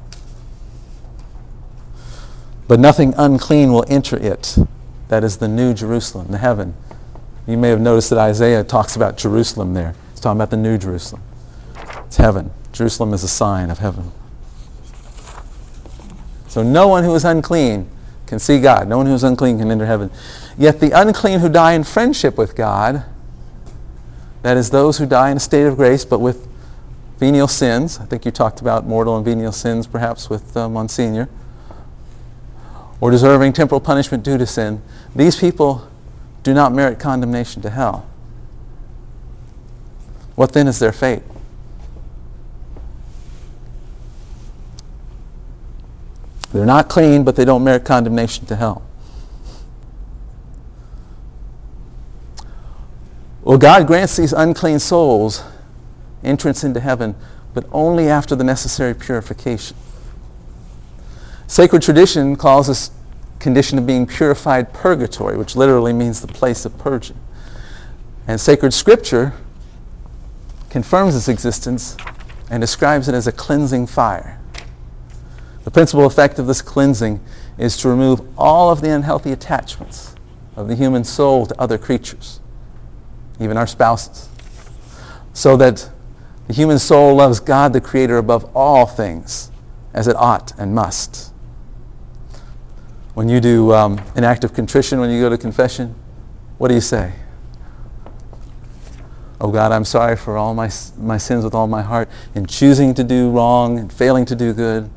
But nothing unclean will enter it. That is the new Jerusalem, the heaven. You may have noticed that Isaiah talks about Jerusalem there. He's talking about the new Jerusalem. It's heaven. Jerusalem is a sign of heaven. So no one who is unclean can see God. No one who is unclean can enter heaven. Yet the unclean who die in friendship with God, that is those who die in a state of grace, but with venial sins. I think you talked about mortal and venial sins perhaps with uh, Monsignor. Or deserving temporal punishment due to sin. These people do not merit condemnation to hell. What then is their fate? They're not clean, but they don't merit condemnation to hell. Well, God grants these unclean souls entrance into heaven, but only after the necessary purification. Sacred tradition calls this condition of being purified purgatory, which literally means the place of purging. And sacred scripture confirms its existence and describes it as a cleansing fire. The principal effect of this cleansing is to remove all of the unhealthy attachments of the human soul to other creatures, even our spouses, so that the human soul loves God the Creator above all things, as it ought and must. When you do um, an act of contrition, when you go to confession, what do you say? Oh God, I'm sorry for all my, my sins with all my heart, in choosing to do wrong and failing to do good.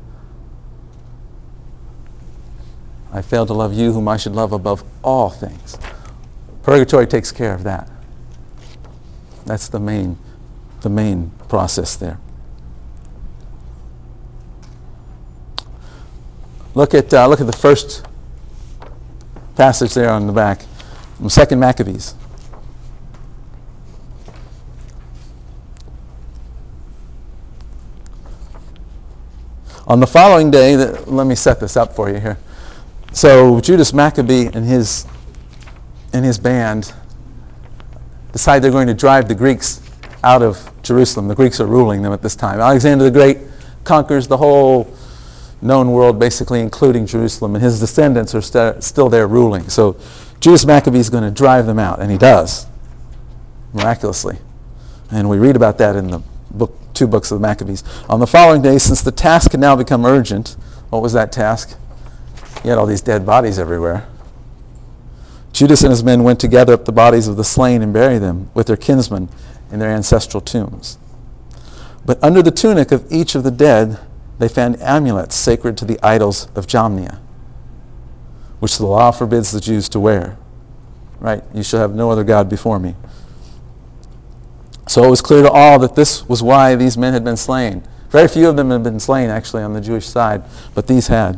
I failed to love you whom I should love above all things. Purgatory takes care of that. That's the main, the main process there. Look at, uh, look at the first passage there on the back, from Second Maccabees. On the following day, the, let me set this up for you here. So Judas Maccabee and his and his band decide they're going to drive the Greeks out of Jerusalem. The Greeks are ruling them at this time. Alexander the Great conquers the whole known world, basically including Jerusalem, and his descendants are st- still there ruling. So Judas Maccabee is going to drive them out, and he does, miraculously. And we read about that in the book, two books of the Maccabees. On the following day, since the task had now become urgent, what was that task? He had all these dead bodies everywhere. Judas and his men went to gather up the bodies of the slain and bury them with their kinsmen in their ancestral tombs. But under the tunic of each of the dead, they found amulets sacred to the idols of Jamnia, which the law forbids the Jews to wear. Right? You shall have no other God before me. So it was clear to all that this was why these men had been slain. Very few of them had been slain, actually, on the Jewish side, but these had.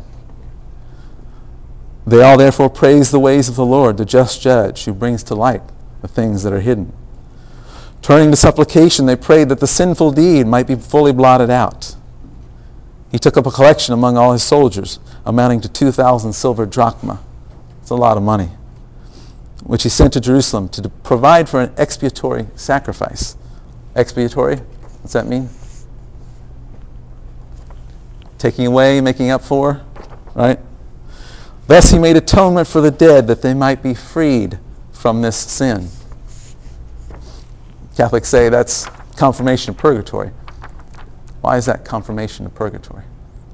They all therefore praised the ways of the Lord, the just judge, who brings to light the things that are hidden. Turning to supplication, they prayed that the sinful deed might be fully blotted out. He took up a collection among all his soldiers, amounting to two thousand silver drachma. It's a lot of money, which he sent to Jerusalem to provide for an expiatory sacrifice. Expiatory? What's that mean? Taking away, making up for, right? Thus he made atonement for the dead, that they might be freed from this sin. Catholics say that's confirmation of purgatory. Why is that confirmation of purgatory?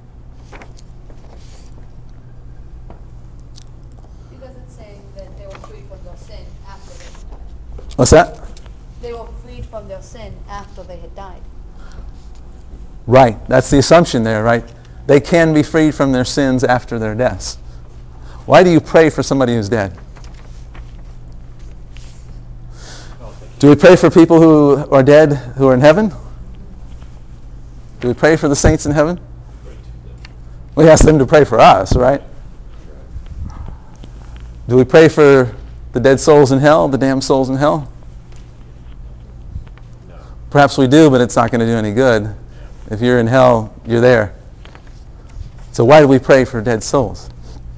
Because it's saying that they were freed from their sin after they had died. What's that? They were freed from their sin after they had died. Right. That's the assumption there, right? They can be freed from their sins after their deaths. Why do you pray for somebody who's dead? Do we pray for people who are dead who are in heaven? Do we pray for the saints in heaven? We ask them to pray for us, right? Do we pray for the dead souls in hell, the damned souls in hell? No. Perhaps we do, but it's not going to do any good. If you're in hell, you're there. So why do we pray for dead souls?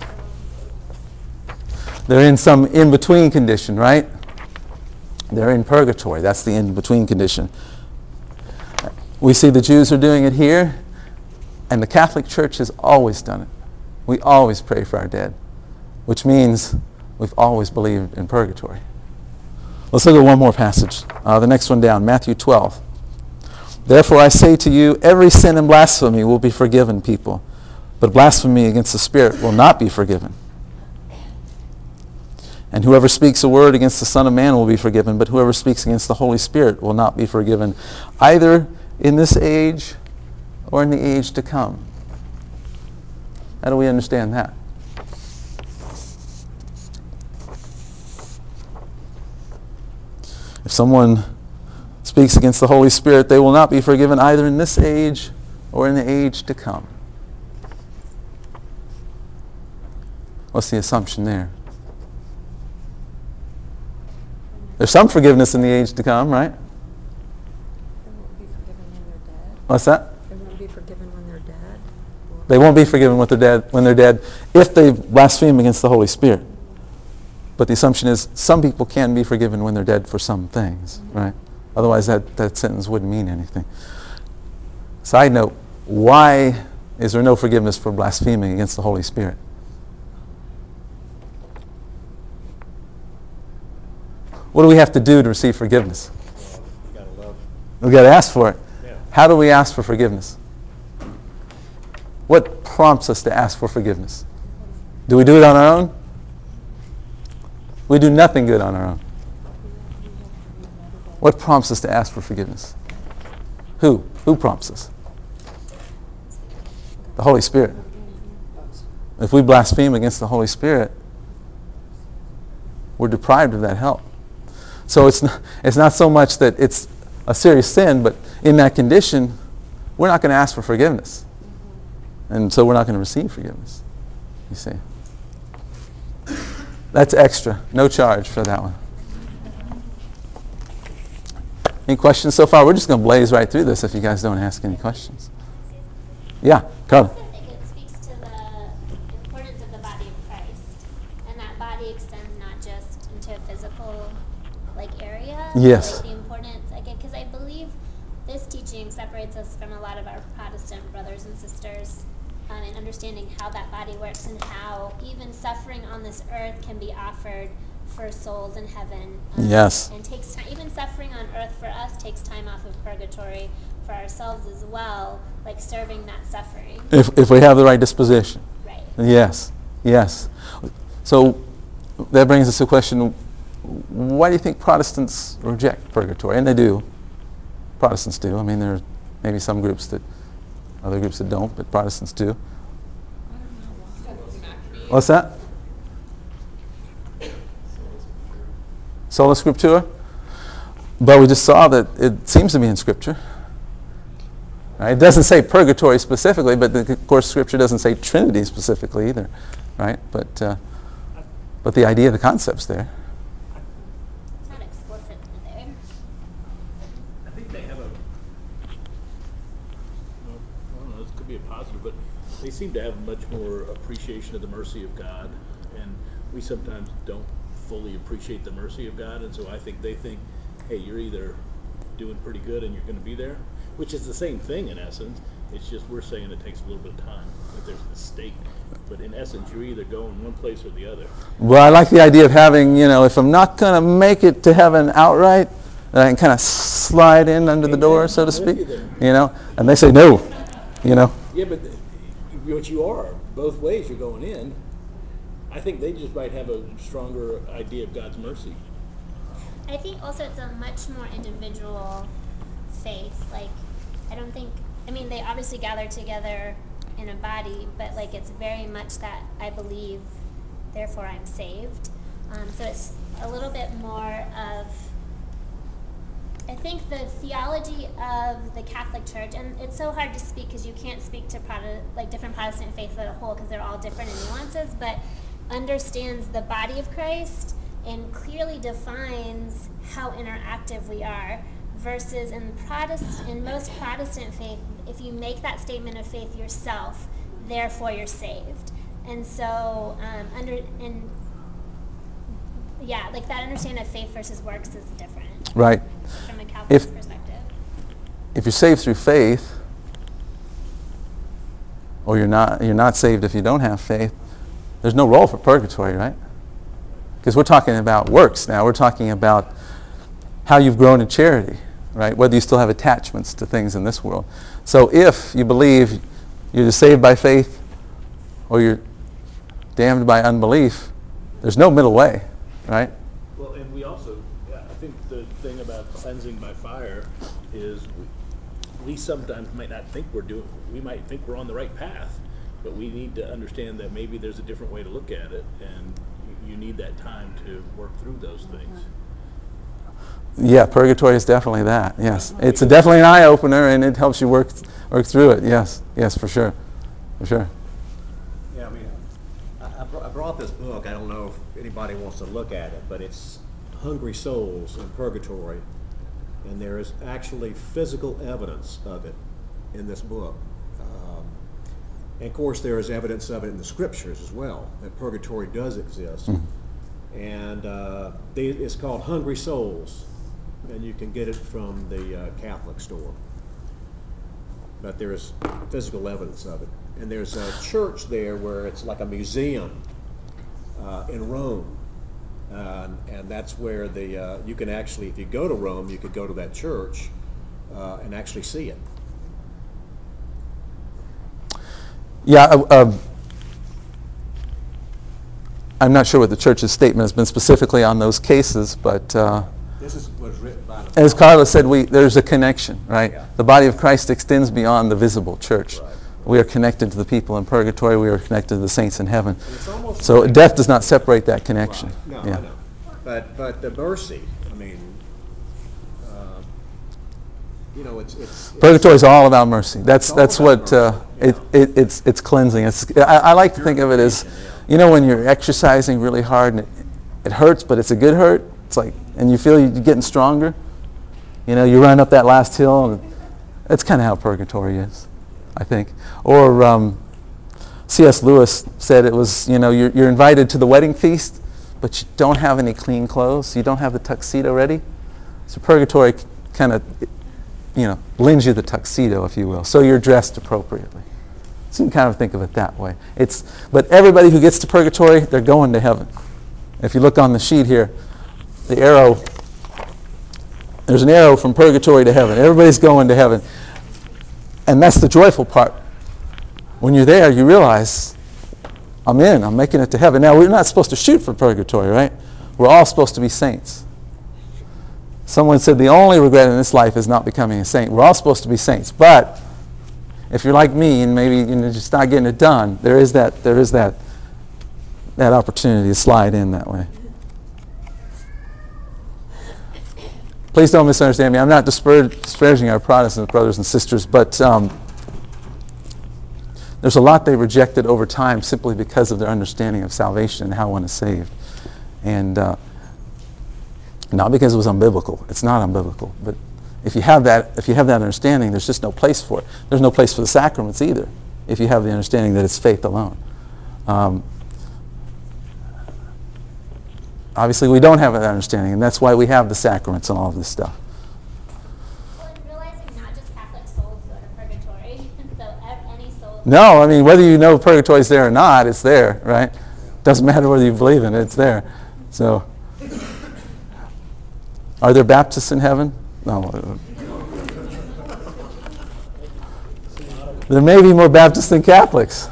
They're in some in-between condition, right? They're in purgatory. That's the in-between condition. We see the Jews are doing it here, and the Catholic Church has always done it. We always pray for our dead, which means we've always believed in purgatory. Let's look at one more passage. Uh, the next one down, Matthew twelve. Therefore I say to you, every sin and blasphemy will be forgiven people, but blasphemy against the Spirit will not be forgiven. And whoever speaks a word against the Son of Man will be forgiven, but whoever speaks against the Holy Spirit will not be forgiven, either in this age or in the age to come. How do we understand that? If someone speaks against the Holy Spirit, they will not be forgiven either in this age or in the age to come. What's the assumption there? There's some forgiveness in the age to come, right? They won't be forgiven when they're dead. What's that? They won't be forgiven when they're dead. They won't be forgiven when they're dead, when they're dead if they blaspheme against the Holy Spirit. But the assumption is some people can be forgiven when they're dead for some things, right? Otherwise that, that sentence wouldn't mean anything. Side note, why is there no forgiveness for blaspheming against the Holy Spirit? What do we have to do to receive forgiveness? You gotta love. We've got to ask for it. Yeah. How do we ask for forgiveness? What prompts us to ask for forgiveness? Do we do it on our own? We do nothing good on our own. What prompts us to ask for forgiveness? Who? Who prompts us? The Holy Spirit. If we blaspheme against the Holy Spirit, we're deprived of that help. So it's not, it's not so much that it's a serious sin, but in that condition, we're not going to ask for forgiveness. And so we're not going to receive forgiveness. You see. That's extra. No charge for that one. Any questions so far? We're just going to blaze right through this if you guys don't ask any questions. Yeah, Carla. I think it speaks to the importance of the body of Christ. And that body extends not just into a physical like area. Yes. Like the importance, again, because I believe this teaching separates us from a lot of our Protestant brothers and sisters um, in understanding how that body works and how even suffering on this earth can be offered for souls in heaven. Um, Yes. And takes time, even suffering on earth for us takes time off of purgatory for ourselves as well, like serving that suffering. If, if we have the right disposition. Right. Yes, yes. So that brings us to a question, why do you think Protestants reject purgatory? And they do. Protestants do. I mean, there are maybe some groups that, other groups that don't, but Protestants do. What's that? Sola Scriptura? But we just saw that it seems to be in Scripture. Right? It doesn't say purgatory specifically, but the, of course Scripture doesn't say Trinity specifically either. Right? But, uh, but the idea, the concept's there. It's not explicit there. I think they have a, well, I don't know, this could be a positive, but they seem to have much more appreciation of the mercy of God, and we sometimes don't fully appreciate the mercy of God, and so I think they think, hey, you're either doing pretty good and you're going to be there, which is the same thing in essence. It's just we're saying it takes a little bit of time, that there's the stake, but in essence you're either going one place or the other. Well, I like the idea of having, you know, if I'm not going to make it to heaven outright, then I can kind of slide in under the door, so to speak. You know, and they say no, you know. Yeah, but what you are, both ways you're going in. I think they just might have a stronger idea of God's mercy. I think also it's a much more individual faith. Like, I don't think, I mean, they obviously gather together in a body, but like it's very much that I believe, therefore I'm saved. Um, so it's a little bit more of, I think the theology of the Catholic Church, and it's so hard to speak because you can't speak to Prote- like different Protestant faiths as a whole because they're all different in nuances, but understands the body of Christ and clearly defines how interactive we are, versus in Protest in most Protestant faith, if you make that statement of faith yourself, therefore you're saved. And so um, under and yeah, like that understanding of faith versus works is different. Right. From a Calvinist If, perspective. if you're saved through faith, or you're not, you're not saved if you don't have faith, there's no role for purgatory, right? Because we're talking about works now. We're talking about how you've grown in charity, right? Whether you still have attachments to things in this world. So if you believe you're just saved by faith or you're damned by unbelief, there's no middle way, right? Well, and we also, yeah, I think the thing about cleansing by fire is we, we sometimes might not think we're doing, we might think we're on the right path, but we need to understand that maybe there's a different way to look at it, and you, you need that time to work through those things. Yeah, purgatory is definitely that. Yes, it's a, definitely an eye opener, and it helps you work work through it. Yes, yes, for sure, for sure. Yeah, I mean, I, I br- I brought this book. I don't know if anybody wants to look at it, but it's Hungry Souls in Purgatory, and there is actually physical evidence of it in this book. Um, and of course, there is evidence of it in the scriptures as well, that purgatory does exist. Mm-hmm. And uh, they, it's called Hungry Souls, and you can get it from the uh, Catholic store. But there's physical evidence of it. And there's a church there where it's like a museum uh, in Rome. Uh, and that's where the uh, you can actually, if you go to Rome, you could go to that church uh, and actually see it. Yeah, uh, uh, I'm not sure what the church's statement has been specifically on those cases, but uh, this is was written by the as Carla said, we there's a connection, right? Yeah. The body of Christ extends beyond the visible church. Right. We are connected to the people in purgatory. We are connected to the saints in heaven. It's almost So like- death does not separate that connection. Right. No, yeah. I know. But but the mercy, I mean, uh, you know, it's it's, Purgatory is all about mercy. That's It's all that's about what uh, mercy, it, it it's it's cleansing. It's I, I like to think of it as, you know, when you're exercising really hard and it, it hurts, but it's a good hurt. It's like, and you feel you're getting stronger. You know, you run up that last hill, and that's kind of how purgatory is, I think. Or um, C S Lewis said it was, you know, you're, you're invited to the wedding feast, but you don't have any clean clothes. You don't have the tuxedo ready. So purgatory kind of, you know, lends you the tuxedo, if you will. So you're dressed appropriately. So you can kind of think of it that way. It's, but everybody who gets to purgatory, they're going to heaven. If you look on the sheet here, the arrow, there's an arrow from purgatory to heaven. Everybody's going to heaven. And that's the joyful part. When you're there, you realize, I'm in, I'm making it to heaven. Now, we're not supposed to shoot for purgatory, right? We're all supposed to be saints. Someone said the only regret in this life is not becoming a saint. We're all supposed to be saints. But if you're like me and maybe you know, just not getting it done, there is that there is that that opportunity to slide in that way. Please don't misunderstand me. I'm not dispar- disparaging our Protestant brothers and sisters, but um, there's a lot they rejected over time simply because of their understanding of salvation and how one is saved. And uh, not because it was unbiblical. It's not unbiblical. But if you have that, if you have that understanding, there's just no place for it. There's no place for the sacraments either, if you have the understanding that it's faith alone. Um, obviously, we don't have that understanding, and that's why we have the sacraments and all of this stuff. Well, and realizing not just Catholic souls go to purgatory, so ev- any soul. No, I mean, whether you know purgatory's there or not, it's there, right? Doesn't matter whether you believe in it, it's there. So, are there Baptists in heaven? No. There may be more Baptists than Catholics.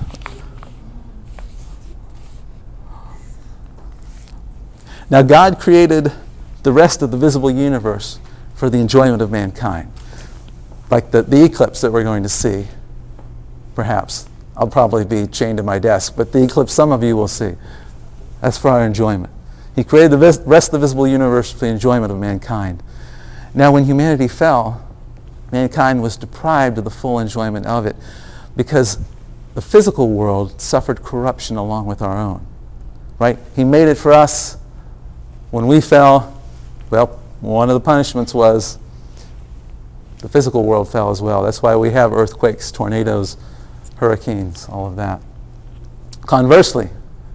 Now, God created the rest of the visible universe for the enjoyment of mankind. Like the, the eclipse that we're going to see, perhaps. I'll probably be chained to my desk, but the eclipse some of you will see. That's for our enjoyment. He created the vis- rest of the visible universe for the enjoyment of mankind. Now, when humanity fell, mankind was deprived of the full enjoyment of it because the physical world suffered corruption along with our own. Right? He made it for us. When we fell, well, one of the punishments was the physical world fell as well. That's why we have earthquakes, tornadoes, hurricanes, all of that. Conversely,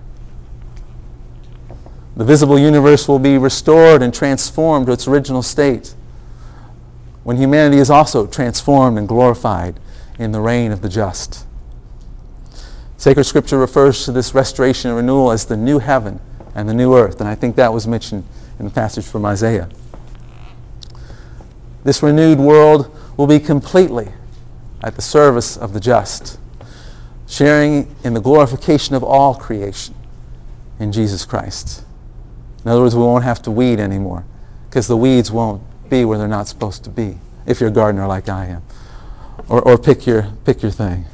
the visible universe will be restored and transformed to its original state when humanity is also transformed and glorified in the reign of the just. Sacred Scripture refers to this restoration and renewal as the new heaven and the new earth, and I think that was mentioned in the passage from Isaiah. This renewed world will be completely at the service of the just, sharing in the glorification of all creation in Jesus Christ. In other words, we won't have to weed anymore because the weeds won't be where they're not supposed to be, if you're a gardener like I am. Or, or pick your pick your thing.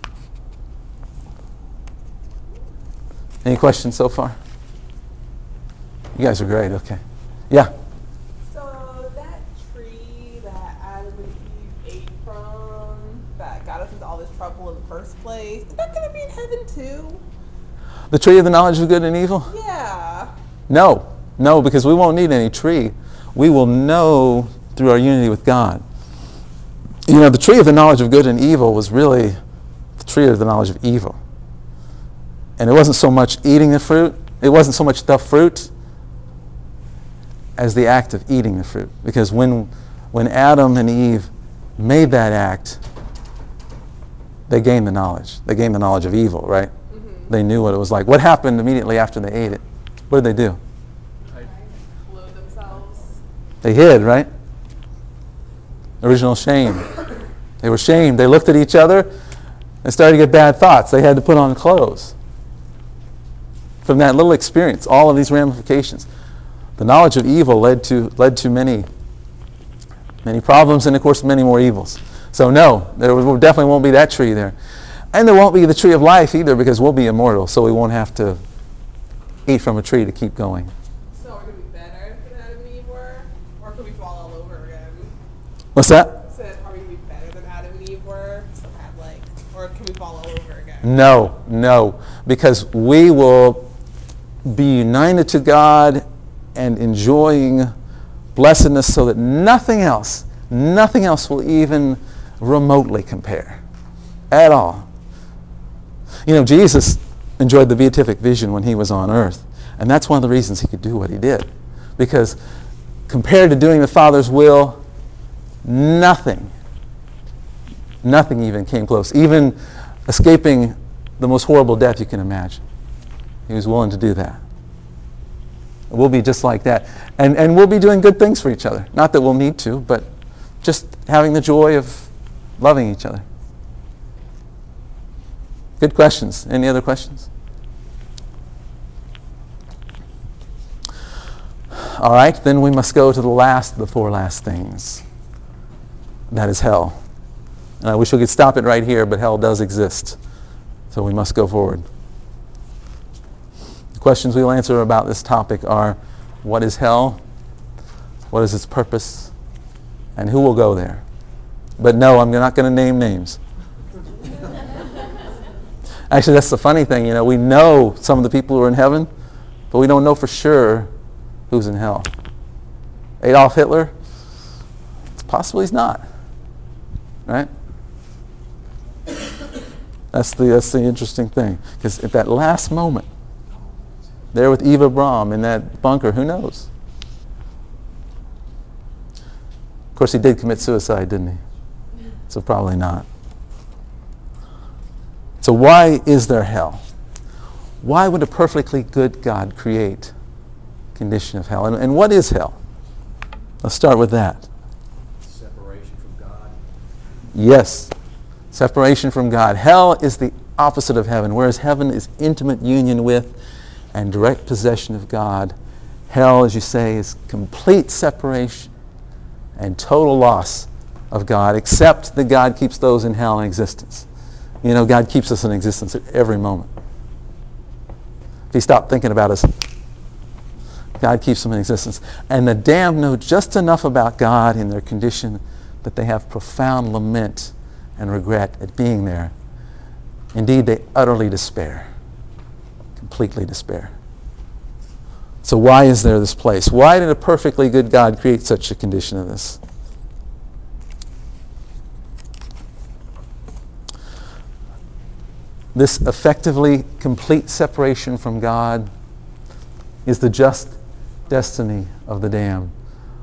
Any questions so far? You guys are great. Okay. Yeah. So that tree that Adam and Eve ate from, that got us into all this trouble in the first place, is that going to be in heaven too? The tree of the knowledge of good and evil? Yeah. No. No, because we won't need any tree. We will know through our unity with God. You know, the tree of the knowledge of good and evil was really the tree of the knowledge of evil. And it wasn't so much eating the fruit, it wasn't so much the fruit as the act of eating the fruit. Because when, when Adam and Eve made that act, they gained the knowledge. They gained the knowledge of evil, right? Mm-hmm. They knew what it was like. What happened immediately after they ate it? What did they do? Clothe themselves. They hid, right? Original shame. They were shamed. They looked at each other and started to get bad thoughts. They had to put on clothes. From that little experience, all of these ramifications. The knowledge of evil led to led to many, many problems and, of course, many more evils. So no, there definitely won't be that tree there. And there won't be the tree of life either, because we'll be immortal, so we won't have to eat from a tree to keep going. So are we going to be better than Adam and Eve were? Or could we fall all over again? What's that? So are we going to be better than Adam and Eve were? So have like, or can we fall all over again? No, no, because we will be united to God and enjoying blessedness so that nothing else, nothing else will even remotely compare at all. You know, Jesus enjoyed the beatific vision when he was on earth, and that's one of the reasons he could do what he did, because compared to doing the Father's will, nothing, nothing even came close, even escaping the most horrible death you can imagine. He was willing to do that. We'll be just like that. And, and we'll be doing good things for each other. Not that we'll need to, but just having the joy of loving each other. Good questions. Any other questions? All right, then we must go to the last of the four last things. That is hell. And I wish we could stop it right here, but hell does exist. So we must go forward. The questions we'll answer about this topic are, what is hell? What is its purpose? And who will go there? But no, I'm not going to name names. Actually, that's the funny thing. You know, we know some of the people who are in heaven, but we don't know for sure who's in hell. Adolf Hitler? It's possible he's not. Right? That's the, that's the interesting thing. Because at that last moment, there with Eva Braun in that bunker, who knows? Of course, he did commit suicide, didn't he? So probably not. So why is there hell? Why would a perfectly good God create a condition of hell? And, and what is hell? Let's start with that. Separation from God. Yes. Separation from God. Hell is the opposite of heaven. Whereas heaven is intimate union with and direct possession of God, hell, as you say, is complete separation and total loss of God, except that God keeps those in hell in existence. You know, God keeps us in existence at every moment. If you stop thinking about us, God keeps them in existence. And the damned know just enough about God in their condition that they have profound lament and regret at being there. Indeed, they utterly despair. Completely despair. So why is there this place? Why did a perfectly good God create such a condition of this? This effectively complete separation from God is the just destiny of the damned.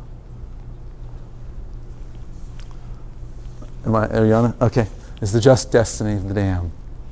Am I, Ariana? Okay. It's the just destiny of the damned.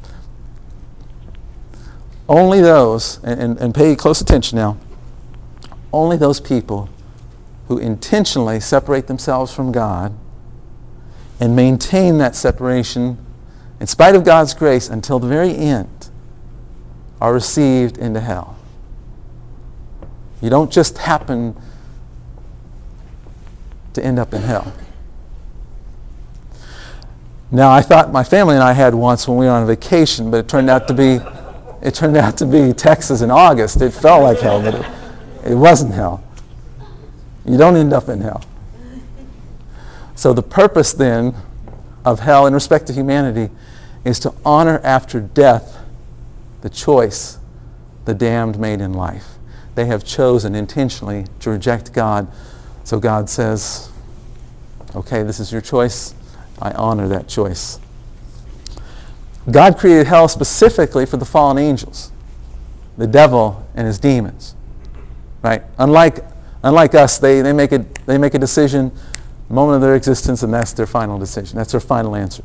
Only those, and, and, and pay close attention now, only those people who intentionally separate themselves from God and maintain that separation in spite of God's grace until the very end are received into hell. You don't just happen to end up in hell. Now, I thought my family and I had once when we were on vacation, but it turned out to be, it turned out to be Texas in August. It felt like hell, but it, it wasn't hell. You don't end up in hell. So the purpose then of hell in respect to humanity is to honor after death the choice the damned made in life. They have chosen intentionally to reject God. So God says, okay, this is your choice. I honor that choice. God created hell specifically for the fallen angels, the devil and his demons. Right? Unlike unlike us, they, they make a they make a decision moment of their existence, and that's their final decision. That's their final answer.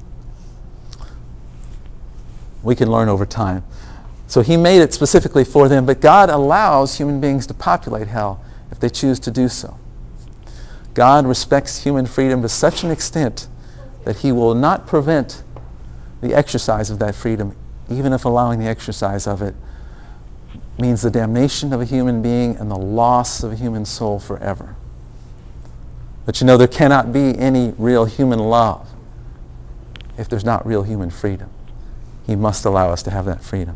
We can learn over time. So he made it specifically for them, but God allows human beings to populate hell if they choose to do so. God respects human freedom to such an extent that he will not prevent the exercise of that freedom, even if allowing the exercise of it means the damnation of a human being and the loss of a human soul forever. But you know, there cannot be any real human love if there's not real human freedom. He must allow us to have that freedom.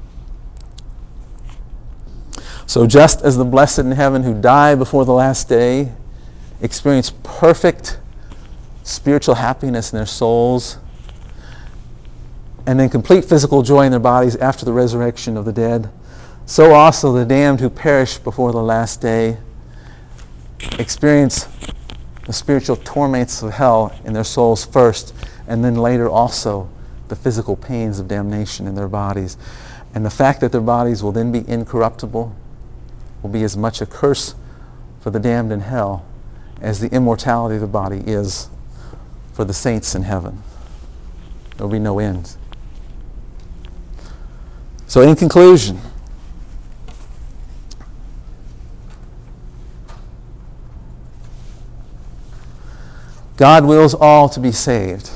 So just as the blessed in heaven who die before the last day experience perfect spiritual happiness in their souls and then complete physical joy in their bodies after the resurrection of the dead, so also the damned who perish before the last day experience the spiritual torments of hell in their souls first, and then later also the physical pains of damnation in their bodies. And the fact that their bodies will then be incorruptible will be as much a curse for the damned in hell as the immortality of the body is for the saints in heaven. There will be no end. So in conclusion, God wills all to be saved.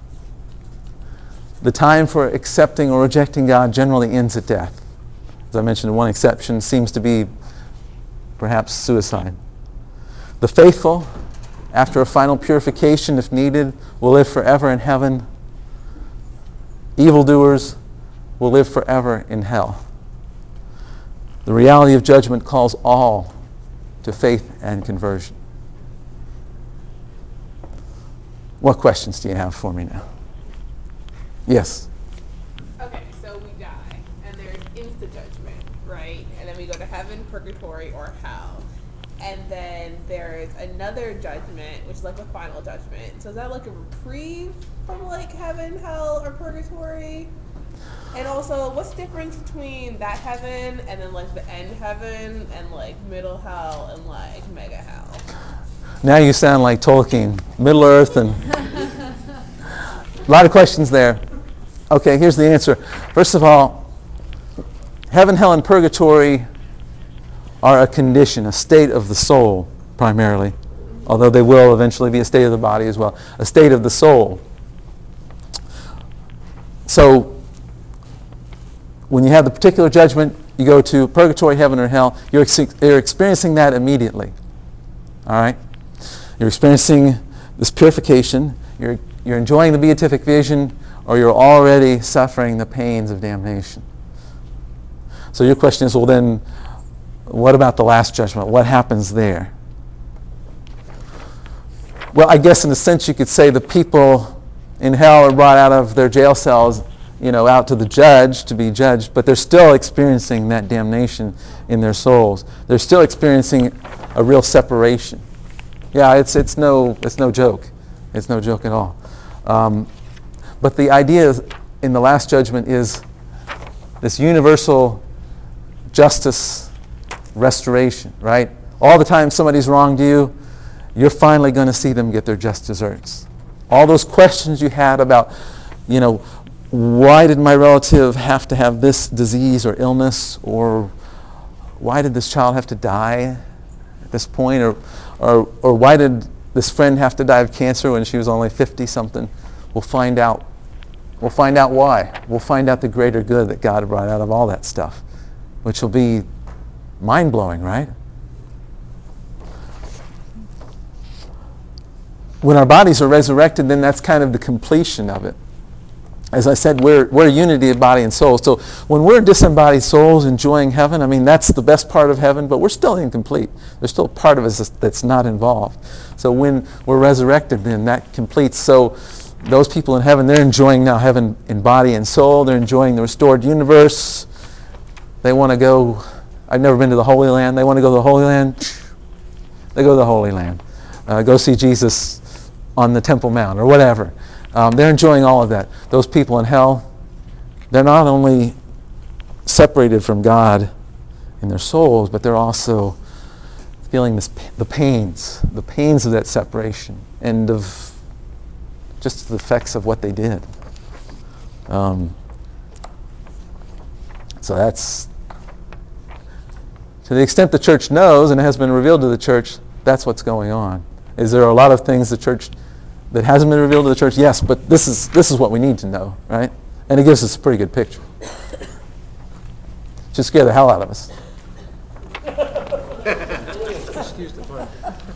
The time for accepting or rejecting God generally ends at death. As I mentioned, one exception seems to be perhaps suicide. The faithful, after a final purification, if needed, will live forever in heaven. Evildoers will live forever in hell. The reality of judgment calls all to faith and conversion. What questions do you have for me now? Yes? Okay, so we die, and there's instant judgment, right? And then we go to heaven, purgatory, or hell. And then there's another judgment, which is like a final judgment. So is that like a reprieve from like heaven, hell, or purgatory? And also, what's the difference between that heaven and then like the end heaven and like middle hell and like mega hell? Now you sound like Tolkien, Middle Earth, and a lot of questions there. Okay, here's the answer. First of all, heaven, hell, and purgatory are a condition, a state of the soul primarily, although they will eventually be a state of the body as well, a state of the soul. So when you have the particular judgment, you go to purgatory, heaven, or hell, you're, ex- you're experiencing that immediately. All right? You're experiencing this purification, you're, you're enjoying the beatific vision, or you're already suffering the pains of damnation. So your question is, well then, what about the last judgment? What happens there? Well, I guess in a sense you could say the people in hell are brought out of their jail cells, you know, out to the judge to be judged, but they're still experiencing that damnation in their souls. They're still experiencing a real separation. Yeah, it's it's no it's no joke. It's no joke at all. Um, but the idea is, in the last judgment is this universal justice restoration, right? All the time somebody's wronged you, you're finally going to see them get their just desserts. All those questions you had about, you know, why did my relative have to have this disease or illness, or why did this child have to die at this point, or or or why did this friend have to die of cancer when she was only fifty something? We'll find out. We'll find out why. We'll find out the greater good that God brought out of all that stuff, which will be mind-blowing, right? when our bodies are resurrected, then that's kind of the completion of it. As I said, we're, we're unity of body and soul. So when we're disembodied souls enjoying heaven, I mean, that's the best part of heaven, but we're still incomplete. There's still part of us that's not involved. So when we're resurrected, then that completes. So those people in heaven, they're enjoying now heaven in body and soul. They're enjoying the restored universe. They want to go, I've never been to the Holy Land. They want to go to the Holy Land. They go to the Holy Land. Uh, go see Jesus on the Temple Mount or whatever. Um, they're enjoying all of that. Those people in hell, they're not only separated from God in their souls, but they're also feeling this, the pains, the pains of that separation and of just the effects of what they did. Um, so that's, to the extent the church knows and it has been revealed to the church, that's what's going on. Is there a lot of things the church that hasn't been revealed to the church? Yes, but this is this is what we need to know, right? And it gives us a pretty good picture. Just scare the hell out of us. Excuse the pun.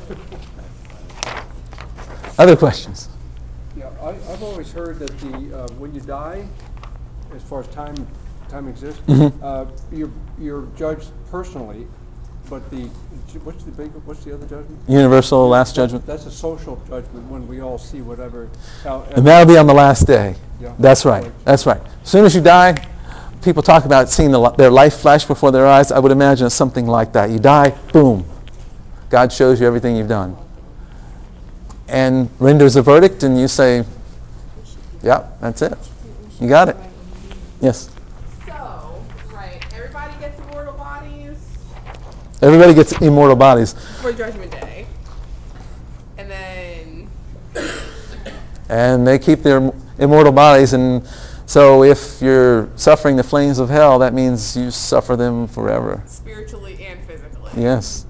Other questions? Yeah, I, I've always heard that the uh, when you die, as far as time time exists, Mm-hmm. uh, you're you're judged personally, but the what's the big what's the other judgment? Universal last judgment. That's a social judgment when we all see whatever. How, And that'll be on the last day. Yeah. That's right. That's right. As soon as you die, people talk about seeing the, their life flash before their eyes. I would imagine it's something like that. You die, boom. God shows you everything you've done. And renders a verdict, and you say, yeah, that's it. You got it. Yes? So, right, everybody gets immortal bodies Everybody gets immortal bodies. for Judgment Day. And then, And they keep their immortal bodies, and so if you're suffering the flames of hell, that means you suffer them forever. spiritually and physically. Yes.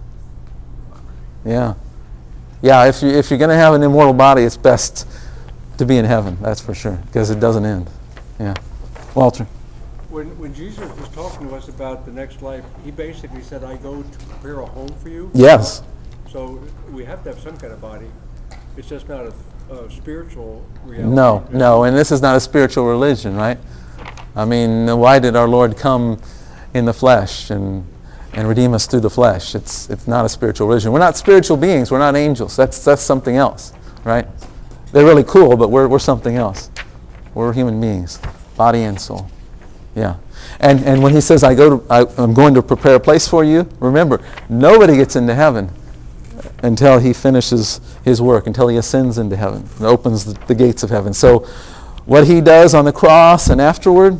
Yeah. Yeah, if, you, if you're going to have an immortal body, it's best to be in heaven, that's for sure, because it doesn't end. Yeah. Walter? When when Jesus was talking to us about the next life, he basically said, "I go to prepare a home for you." Yes. So we have to have some kind of body. It's just not a, a spiritual reality. No, no, and this is not a spiritual religion, right? I mean, why did our Lord come in the flesh and and redeem us through the flesh? It's it's not a spiritual religion. We're not spiritual beings. We're not angels. That's that's something else, right? They're really cool, but we're we're something else. We're human beings, body and soul. Yeah, and and when he says, "I go to, I, I'm going to prepare a place for you," remember, nobody gets into heaven until he finishes his work, until he ascends into heaven and opens the, the gates of heaven. So, what he does on the cross and afterward,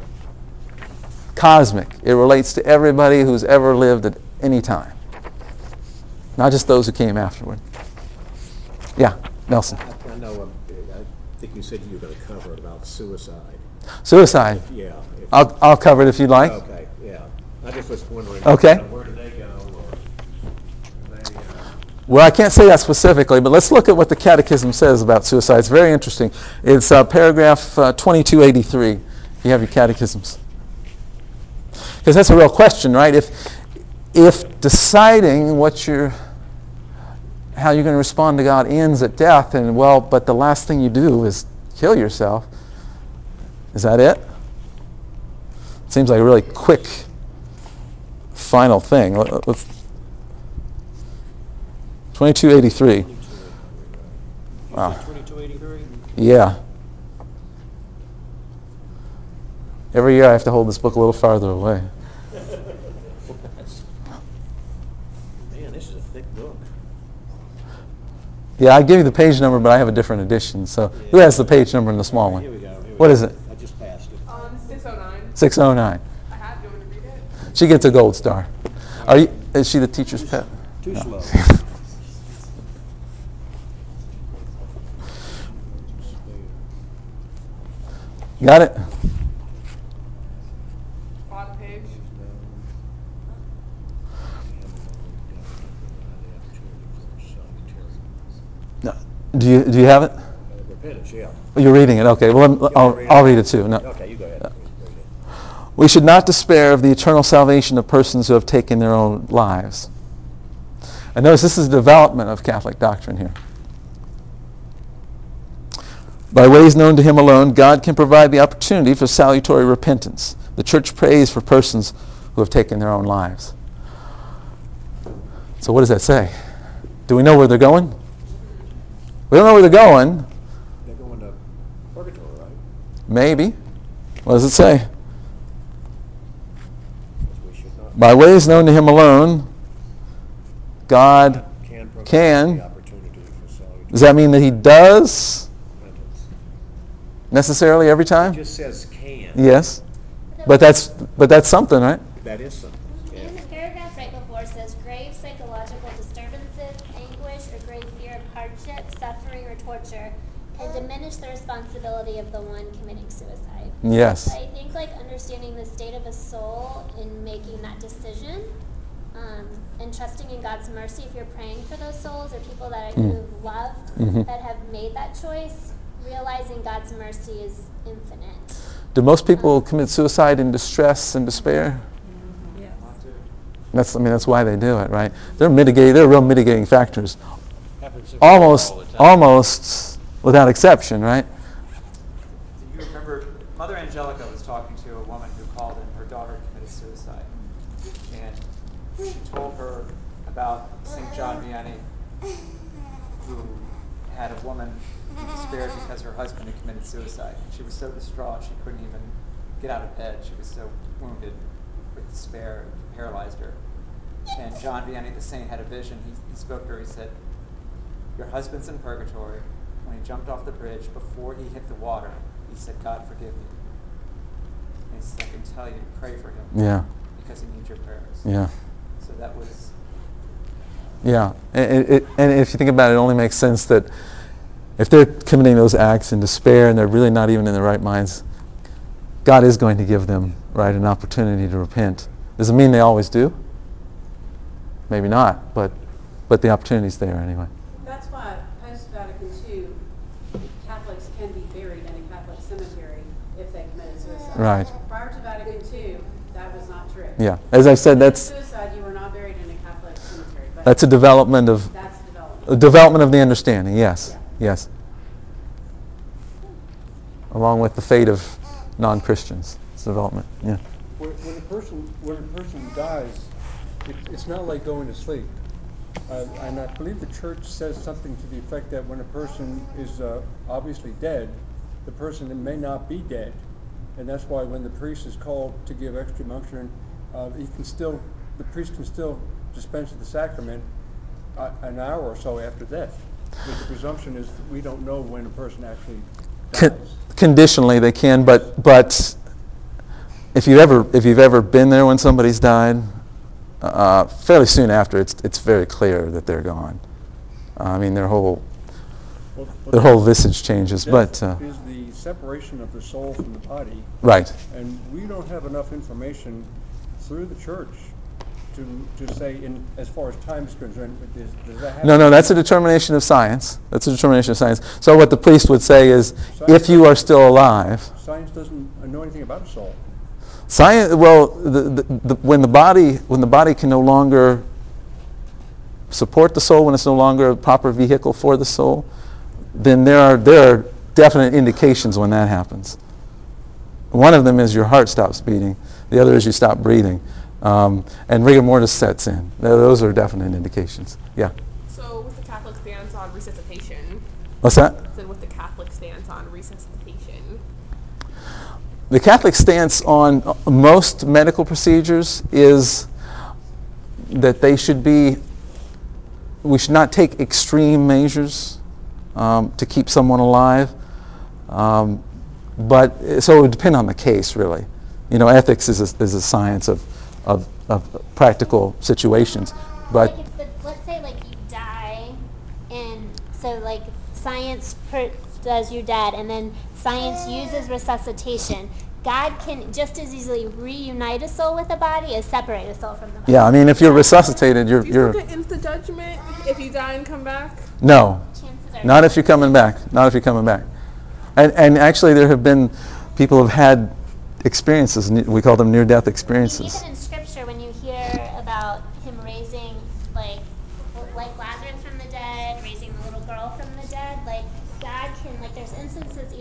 cosmic. It relates to everybody who's ever lived at any time, not just those who came afterward. Yeah, Nelson. I, I know. Um, I think you said you were going to cover about suicide. Suicide. Yeah. If, I'll I'll cover it if you'd like. Okay. Yeah. I just was wondering. Okay. Kind of where do they go? Or they, uh, Well, I can't say that specifically, but let's look at what the Catechism says about suicide. It's very interesting. It's uh, paragraph uh, twenty-two eighty-three, if you have your catechisms. Because that's a real question, right? If if deciding what you're, how you're going to respond to God ends at death, and well, but the last thing you do is kill yourself, is that it? Seems like a really quick final thing. Let's, twenty-two eighty-three. Wow. twenty-two eighty-three? Yeah. Every year I have to hold this book a little farther away. Man, this is a thick book. Yeah, I give you the page number, but I have a different edition. So Yeah. who has the page number in the small one? Here we go. Here we What go. is it? I just passed it. Um, six oh nine. six oh nine. I have, do you want me to read it? She gets a gold star. Are you? Is she the teacher's pet? Too No. slow. Got it? Bottom page. No. Do you do you have it? Uh, repentance, yeah. Oh, you're reading it. Okay. Well, I'm- I'll read it. I'll read it too. No. Okay, you go ahead. Read it. We should not despair of the eternal salvation of persons who have taken their own lives. And notice this is the development of Catholic doctrine here. By ways known to him alone, God can provide the opportunity for salutary repentance. The church prays for persons who have taken their own lives. So what does that say? Do we know where they're going? We don't know where they're going. They're going to purgatory, right? Maybe. What does it say? We should not. By ways known to him alone, God Can provide can. the opportunity for salutary Does that mean that he does repentance. necessarily every time? It just says can. Yes. But that's but that's something, right? That is something. Yeah. In the paragraph right before says grave psychological disturbances, anguish, or grave fear of hardship, suffering, or torture can diminish the responsibility of the one committing suicide. Yes. So I think like understanding the state of a soul in making that decision, um, and trusting in God's mercy if you're praying for those souls or people that Mm. you've loved Mhm. that have made that choice, realizing God's mercy is infinite. Do most people commit suicide in distress and despair? Yes. That's I mean that's why they do it, right? They're mitigating. They're real mitigating factors. Happens to me Almost, all the time. almost without exception, right? Do you remember Mother Angelica was talking to a woman who called and her daughter committed suicide, and she told her about Saint John Vianney, who had a woman in despair because her husband had committed suicide. She was so distraught she couldn't even get out of bed. She was so wounded with despair, it paralyzed her. And John Vianney the saint had a vision. He, he spoke to her. He said, "Your husband's in purgatory. When he jumped off the bridge, before he hit the water, he said, 'God forgive you.' And he said, 'I can tell you, pray for him.' Yeah. Because he needs your prayers." Yeah. So that was. Yeah. And, it, it, and if you think about it, it only makes sense that if they're committing those acts in despair and they're really not even in their right minds, God is going to give them, right, an opportunity to repent. Does it mean they always do? Maybe not, but but the opportunity's there anyway. That's why post-Vatican two, Catholics can be buried in a Catholic cemetery if they committed suicide. Right. Prior to Vatican two, that was not true. Yeah. As I said, that's suicide. You were not buried in a Catholic cemetery. But that's a development of That's development. a development of the understanding. Yes. Yes. Along with the fate of non-Christians, it's development. Yeah. When, when a person when a person dies, it, it's not like going to sleep. Uh, and I believe the church says something to the effect that when a person is uh, obviously dead, the person may not be dead, and that's why when the priest is called to give extreme unction, uh, he can still the priest can still dispense the sacrament uh, an hour or so after death. But the presumption is that we don't know when a person actually dies. Con- conditionally, they can, but but if you ever if you've ever been there when somebody's died, uh, fairly soon after, it's it's very clear that they're gone. Uh, I mean, their whole Well, well, their whole visage changes. But Death uh, is the separation of the soul from the body. Right. And we don't have enough information through the church to to say, in as far as time is concerned, does, does that happen? no, no, that's a determination of science. That's a determination of science. So what the priest would say is, if you are still alive, Science doesn't know anything about a soul. science. Well, the, the, the, when the body when the body can no longer support the soul, when it's no longer a proper vehicle for the soul, then there are there are definite indications when that happens. One of them is your heart stops beating. The other is you stop breathing, um, and rigor mortis sets in. Th- Those are definite indications. Yeah. So what's the Catholic stance on resuscitation? What's that? So what's the Catholic stance on resuscitation? The Catholic stance on uh, most medical procedures is that they should be. We should not take extreme measures um, to keep someone alive. Um, but so it would depend on the case, really. You know, ethics is a, is a science of, of, of practical situations. But like if the, let's say like you die, and so like science per, does you're dead, and then science uses resuscitation. God can just as easily reunite a soul with a body as separate a soul from the body. yeah, I mean, if you're resuscitated, you're Do you you're still get instant judgment if you die and come back? no, Chances are not if you're coming back. Not if you're coming back. And and actually, there have been people who've had experiences. ne- We call them near-death experiences. Even in Scripture, when you hear about him raising, like, like Lazarus from the dead, raising the little girl from the dead, like God can, like, there's instances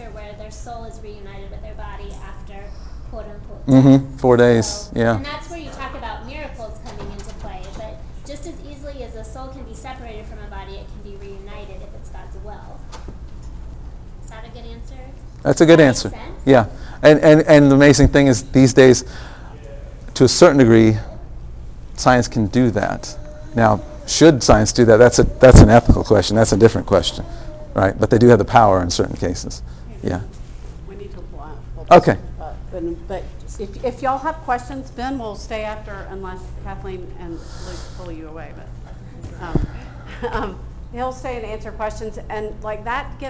scripture where their soul is reunited with their body after quote unquote. Mm-hmm. Four days. So, yeah. And that's where you talk about miracles coming into play. But just as easily as a soul can be separated from a body, it can be reunited if it's God's will. Is that a good answer? That's a good That answer. makes sense? Yeah. And, and and the amazing thing is these days, to a certain degree, science can do that. Now, should science do that? That's a that's an ethical question. That's a different question, right? But they do have the power in certain cases. Yeah. We need to line up. Okay. But, but, but if, if y'all have questions, Ben will stay after unless Kathleen and Luke pull you away. But um, um, he'll stay and answer questions, and like that gets